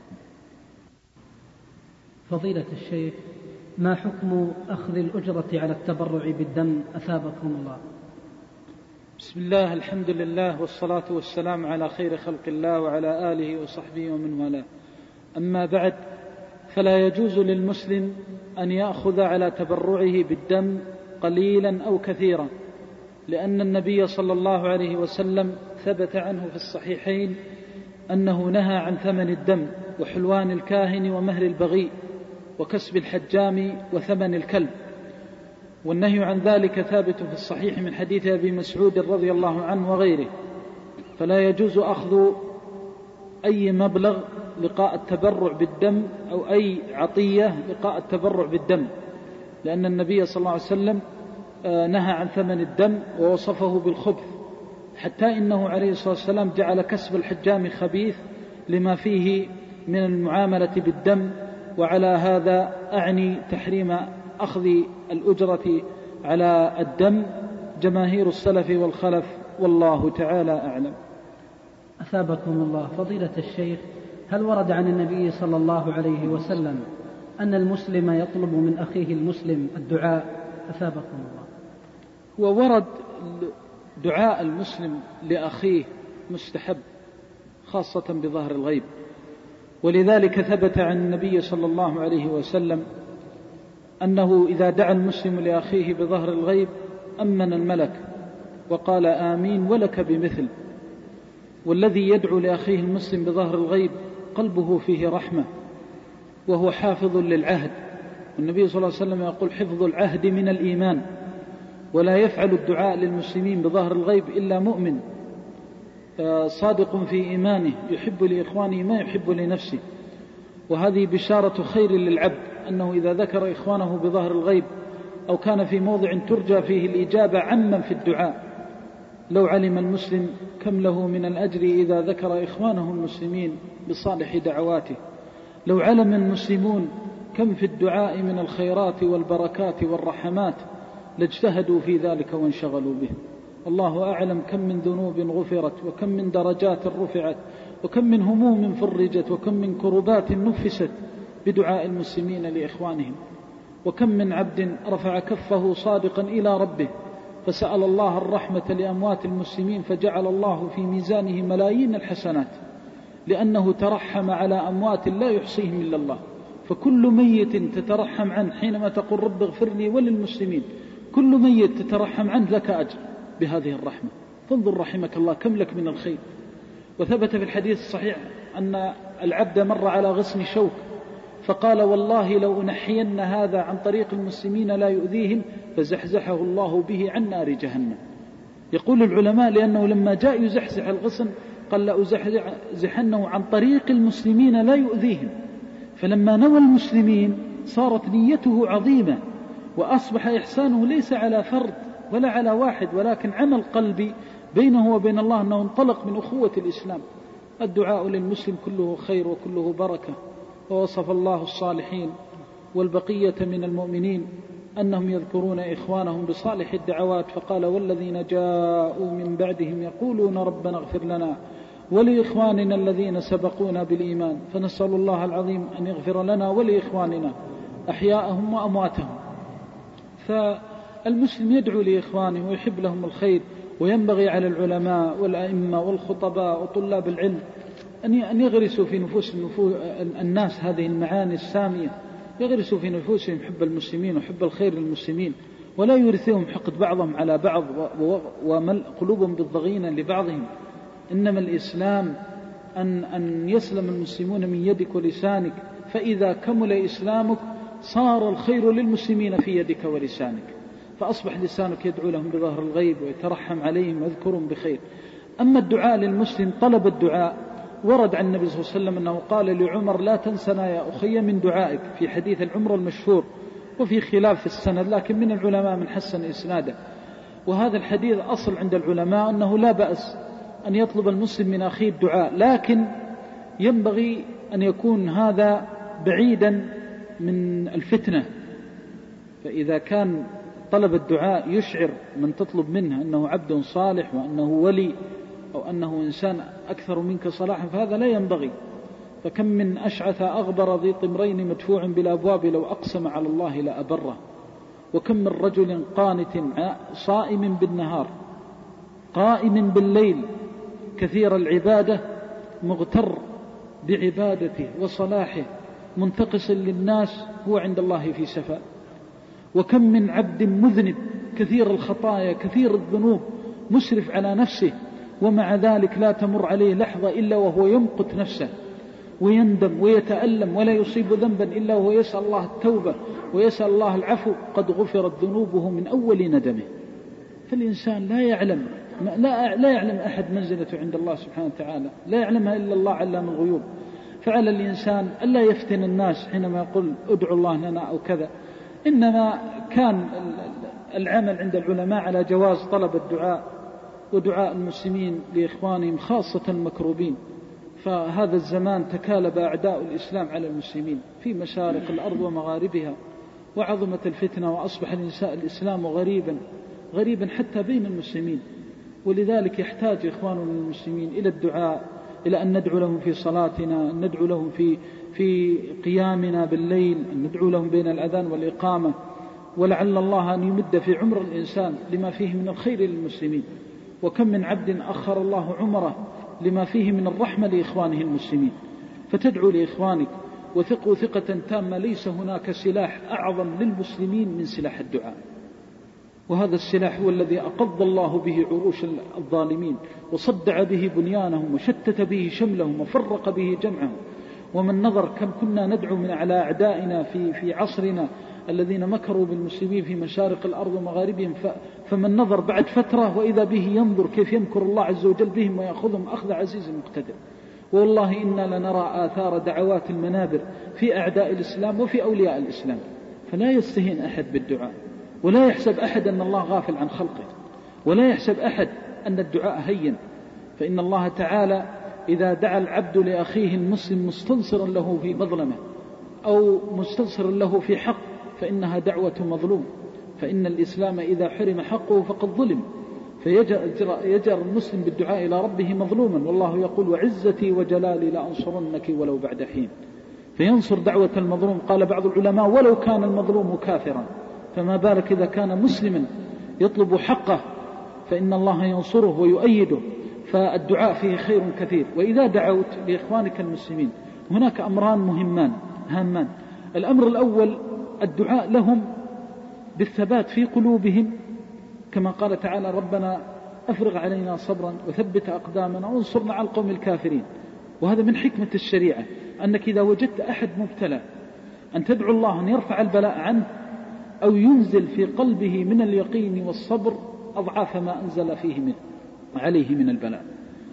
فضيلة الشيخ، ما حكم أخذ الأجرة على التبرع بالدم؟ أثابكم الله. بسم الله، الحمد لله، والصلاة والسلام على خير خلق الله وعلى آله وصحبه ومن والاه. أما بعد، فلا يجوز للمسلم أن يأخذ على تبرعه بالدم قليلا أو كثيرا، لأن النبي صلى الله عليه وسلم ثبت عنه في الصحيحين أنه نهى عن ثمن الدم وحلوان الكاهن ومهر البغي وكسب الحجام وثمن الكلب، والنهي عن ذلك ثابت في الصحيح من حديث أبي مسعود رضي الله عنه وغيره. فلا يجوز أخذ أي مبلغ لقاء التبرع بالدم أو أي عطية لقاء التبرع بالدم، لأن النبي صلى الله عليه وسلم نهى عن ثمن الدم ووصفه بالخبث، حتى إنه عليه الصلاة والسلام جعل كسب الحجام خبيث لما فيه من المعاملة بالدم. وعلى هذا أعني تحريم أخذ الأجرة على الدم جماهير السلف والخلف، والله تعالى أعلم. أثابكم الله. فضيلة الشيخ، هل ورد عن النبي صلى الله عليه وسلم أن المسلم يطلب من أخيه المسلم الدعاء؟ أثابكم الله. وورد دعاء المسلم لأخيه مستحب خاصة بظهر الغيب، ولذلك ثبت عن النبي صلى الله عليه وسلم أنه إذا دعا المسلم لأخيه بظهر الغيب أمن الملك وقال آمين ولك بمثل. والذي يدعو لأخيه المسلم بظهر الغيب قلبه فيه رحمة وهو حافظ للعهد، والنبي صلى الله عليه وسلم يقول حفظ العهد من الإيمان، ولا يفعل الدعاء للمسلمين بظهر الغيب إلا مؤمن صادق في إيمانه يحب لإخوانه ما يحب لنفسه. وهذه بشارة خير للعبد، أنه إذا ذكر إخوانه بظهر الغيب أو كان في موضع ترجى فيه الإجابة عمم في الدعاء. لو علم المسلم كم له من الأجر إذا ذكر إخوانه المسلمين بصالح دعواته، لو علم المسلمون كم في الدعاء من الخيرات والبركات والرحمات لاجتهدوا في ذلك وانشغلوا به. الله أعلم كم من ذنوب غفرت، وكم من درجات رفعت، وكم من هموم فرجت، وكم من كربات نفست بدعاء المسلمين لإخوانهم، وكم من عبد رفع كفه صادقا إلى ربه فسأل الله الرحمة لأموات المسلمين فجعل الله في ميزانه ملايين الحسنات، لأنه ترحم على أموات لا يحصيهم إلا الله. فكل ميت تترحم عنه حينما تقول رب اغفر لي وللمسلمين، كل ميت تترحم عنه لك أجر بهذه الرحمة. فانظر رحمك الله كم لك من الخير. وثبت في الحديث الصحيح أن العبد مر على غصن شوك فقال والله لو أنحين هذا عن طريق المسلمين لا يؤذيهم، فزحزحه الله به عن نار جهنم. يقول العلماء لأنه لما جاء يزحزح الغصن قال لأزحزحنه عن طريق المسلمين لا يؤذيهم، فلما نوى المسلمين صارت نيته عظيمة، وأصبح إحسانه ليس على فرد ولا على واحد، ولكن عمل قلبي بينه وبين الله أنه انطلق من أخوة الإسلام. الدعاء للمسلم كله خير وكله بركة. ووصف الله الصالحين والبقية من المؤمنين أنهم يذكرون إخوانهم بصالح الدعوات، فقال والذين جاءوا من بعدهم يقولون ربنا اغفر لنا ولإخواننا الذين سبقونا بالإيمان. فنسأل الله العظيم أن يغفر لنا ولإخواننا أحياءهم وأمواتهم. فالمسلم يدعو لإخوانه ويحب لهم الخير، وينبغي على العلماء والأئمة والخطباء وطلاب العلم أن يغرسوا في نفوس الناس هذه المعاني السامية، يغرسوا في نفوسهم حب المسلمين وحب الخير للمسلمين، ولا يورثهم حقد بعضهم على بعض وملء قلوبهم بالضغينة لبعضهم. إنما الإسلام أن, أن يسلم المسلمون من يدك ولسانك، فإذا كمل إسلامك صار الخير للمسلمين في يدك ولسانك، فأصبح لسانك يدعو لهم بظهر الغيب ويترحم عليهم ويذكرهم بخير. أما الدعاء للمسلم طلب الدعاء، ورد عن النبي صلى الله عليه وسلم أنه قال لعمر لا تنسنا يا أخي من دعائك، في حديث العمر المشهور، وفي خلاف في السند لكن من العلماء من حسن إسناده. وهذا الحديث أصل عند العلماء أنه لا بأس أن يطلب المسلم من أخيه الدعاء، لكن ينبغي أن يكون هذا بعيدا من الفتنة. فإذا كان طلب الدعاء يشعر من تطلب منه أنه عبد صالح وأنه ولي أو أنه إنسان أكثر منك صلاحا فهذا لا ينبغي. فكم من أشعث أغبر ذي طمرين مدفوع بالأبواب لو أقسم على الله لأبره. وكم من رجل قانت صائم بالنهار قائم بالليل كثير العبادة مغتر بعبادته وصلاحه منتقص للناس هو عند الله في سفاء. وكم من عبد مذنب كثير الخطايا كثير الذنوب مسرف على نفسه، ومع ذلك لا تمر عليه لحظة إلا وهو يمقت نفسه ويندم ويتألم، ولا يصيب ذنبا إلا وهو يسأل الله التوبة ويسأل الله العفو، قد غفرت ذنوبه من أول ندمه. فالإنسان لا يعلم لا, لا يعلم أحد منزلته عند الله سبحانه وتعالى، لا يعلمها إلا الله علام الغيوب. فعلى الإنسان ألا يفتن الناس حينما يقول ادعوا الله لنا أو كذا، إنما كان العمل عند العلماء على جواز طلب الدعاء ودعاء المسلمين لإخوانهم خاصة المكروبين. فهذا الزمان تكالب أعداء الإسلام على المسلمين في مشارق الأرض ومغاربها، وعظمت الفتنة، وأصبح الإسلام غريبا غريبا حتى بين المسلمين. ولذلك يحتاج إخواننا المسلمين إلى الدعاء، إلى أن ندعو لهم في صلاتنا، أن ندعو لهم في, في قيامنا بالليل، أن ندعو لهم بين الأذان والإقامة، ولعل الله أن يمد في عمر الإنسان لما فيه من الخير للمسلمين. وكم من عبد أخر الله عمره لما فيه من الرحمة لإخوانه المسلمين. فتدعو لإخوانك وثقوا ثقة تامة ليس هناك سلاح أعظم للمسلمين من سلاح الدعاء، وهذا السلاح هو الذي أقض الله به عروش الظالمين، وصدع به بنيانهم، وشتت به شملهم، وفرق به جمعهم. ومن نظر كم كنا ندعو من على أعدائنا في, في عصرنا الذين مكروا بالمسلمين في مشارق الأرض ومغاربهم، فمن نظر بعد فترة وإذا به ينظر كيف يمكر الله عز وجل بهم ويأخذهم أخذ عزيز مقتدر. والله إنا لنرى آثار دعوات المنابر في أعداء الإسلام وفي أولياء الإسلام. فلا يستهين أحد بالدعاء، ولا يحسب أحد أن الله غافل عن خلقه، ولا يحسب أحد أن الدعاء هين. فإن الله تعالى إذا دعا العبد لأخيه المسلم مستنصرا له في مظلمة أو مستنصرا له في حق فإنها دعوة مظلوم. فإن الإسلام إذا حرم حقه فقد ظلم، فيجر المسلم بالدعاء إلى ربه مظلوما. والله يقول وعزتي وجلالي لأنصرنك ولو بعد حين. فينصر دعوة المظلوم. قال بعض العلماء ولو كان المظلوم كافرا، فما بالك إذا كان مسلما يطلب حقه، فإن الله ينصره ويؤيده. فالدعاء فيه خير كثير. وإذا دعوت لإخوانك المسلمين هناك أمران مهمان هامان. الأمر الأول الدعاء لهم بالثبات في قلوبهم، كما قال تعالى ربنا أفرغ علينا صبرا وثبت أقدامنا وانصرنا على القوم الكافرين. وهذا من حكمة الشريعة، أنك إذا وجدت أحد مبتلى أن تدعو الله أن يرفع البلاء عنه أو ينزل في قلبه من اليقين والصبر أضعاف ما أنزل فيه منه عليه من البلاء.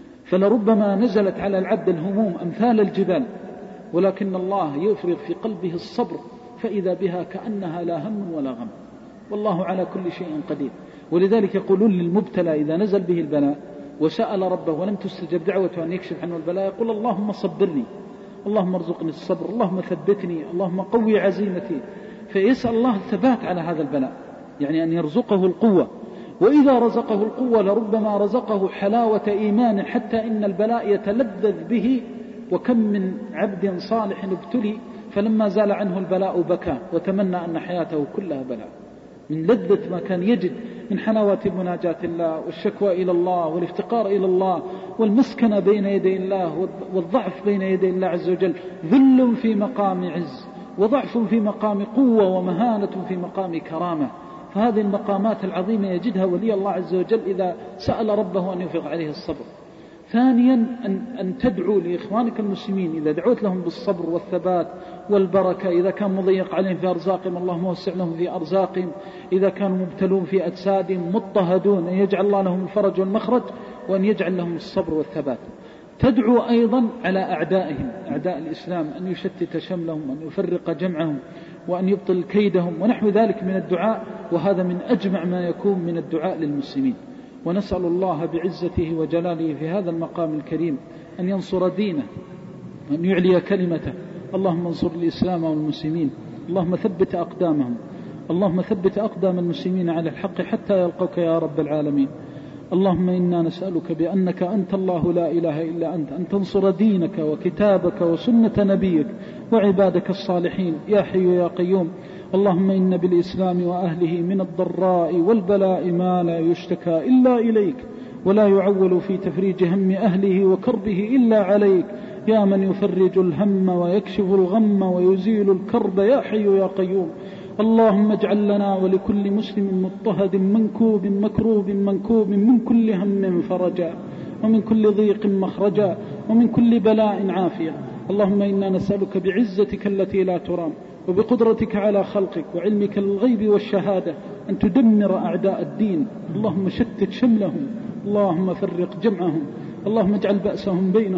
فلربما نزلت على العبد الهموم أمثال الجبال، ولكن الله يفرغ في قلبه الصبر فإذا بها كأنها لا هم ولا غم. والله على كل شيء قدير. ولذلك يقولون للمبتلى إذا نزل به البلاء وسأل ربه ولم تستجب دعوته أن يكشف عنه البلاء يقول اللهم صبرني، اللهم ارزقني الصبر، اللهم ثبتني، اللهم قوي عزيمتي. فيسأل الله الثبات على هذا البلاء، يعني أن يرزقه القوة. وإذا رزقه القوة لربما رزقه حلاوة إيمان حتى إن البلاء يتلذذ به. وكم من عبد صالح ابتلي فلما زال عنه البلاء بكى وتمنى أن حياته كلها بلاء، من لذة ما كان يجد من حلاوة مناجاة الله والشكوى إلى الله والافتقار إلى الله والمسكنة بين يدي الله والضعف بين يدي الله عز وجل. ذل في مقام عز، وضعف في مقام قوة، ومهانة في مقام كرامة. فهذه المقامات العظيمة يجدها ولي الله عز وجل إذا سأل ربه أن يفرغ عليه الصبر. ثانيا أن, أن تدعو لإخوانك المسلمين إذا دعوت لهم بالصبر والثبات والبركة. إذا كان مضيق عليهم في أرزاقهم اللهم وسع لهم في أرزاقهم، إذا كانوا مبتلون في أجسادهم مضطهدون أن يجعل الله لهم الفرج والمخرج، وأن يجعل لهم الصبر والثبات. تدعو أيضا على أعدائهم أعداء الإسلام أن يشتت شملهم، أن يفرق جمعهم، وأن يبطل كيدهم ونحو ذلك من الدعاء. وهذا من أجمع ما يكون من الدعاء للمسلمين. ونسأل الله بعزته وجلاله في هذا المقام الكريم أن ينصر دينه وأن يعلي كلمته. اللهم انصر الإسلام والمسلمين، اللهم ثبت أقدامهم، اللهم ثبت أقدام المسلمين على الحق حتى يلقوك يا رب العالمين. اللهم إنا نسألك بأنك أنت الله لا إله إلا أنت أن تنصر دينك وكتابك وسنة نبيك وعبادك الصالحين يا حي يا قيوم. اللهم إن بالإسلام وأهله من الضراء والبلاء ما لا يشتكى إلا إليك، ولا يعول في تفريج هم أهله وكربه إلا عليك يا من يفرج الهم ويكشف الغم ويزيل الكرب يا حي يا قيوم. اللهم اجعل لنا ولكل مسلم مضطهد منكوب مكروب منكوب من كل هم فرجا، ومن كل ضيق مخرجا، ومن كل بلاء عافية. اللهم إنا نسألك بعزتك التي لا ترام وبقدرتك على خلقك وعلمك الغيب والشهادة أن تدمر أعداء الدين. اللهم شتت شملهم، اللهم فرق جمعهم، اللهم اجعل بأسهم بينهم،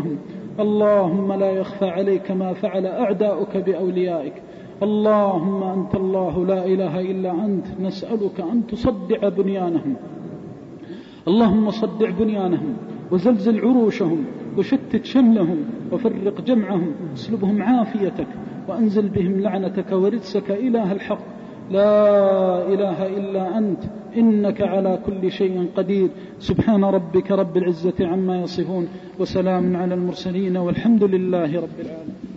اللهم لا يخفى عليك ما فعل أعداؤك بأوليائك. اللهم أنت الله لا إله إلا أنت، نسألك أن تصدع بنيانهم، اللهم صدع بنيانهم وزلزل عروشهم وشتت شملهم وفرق جمعهم، اسلبهم عافيتك وأنزل بهم لعنتك ورجسك إله الحق. لا إله إلا أنت، إنك على كل شيء قدير. سبحان ربك رب العزة عما يصفون، وسلام على المرسلين، والحمد لله رب العالمين.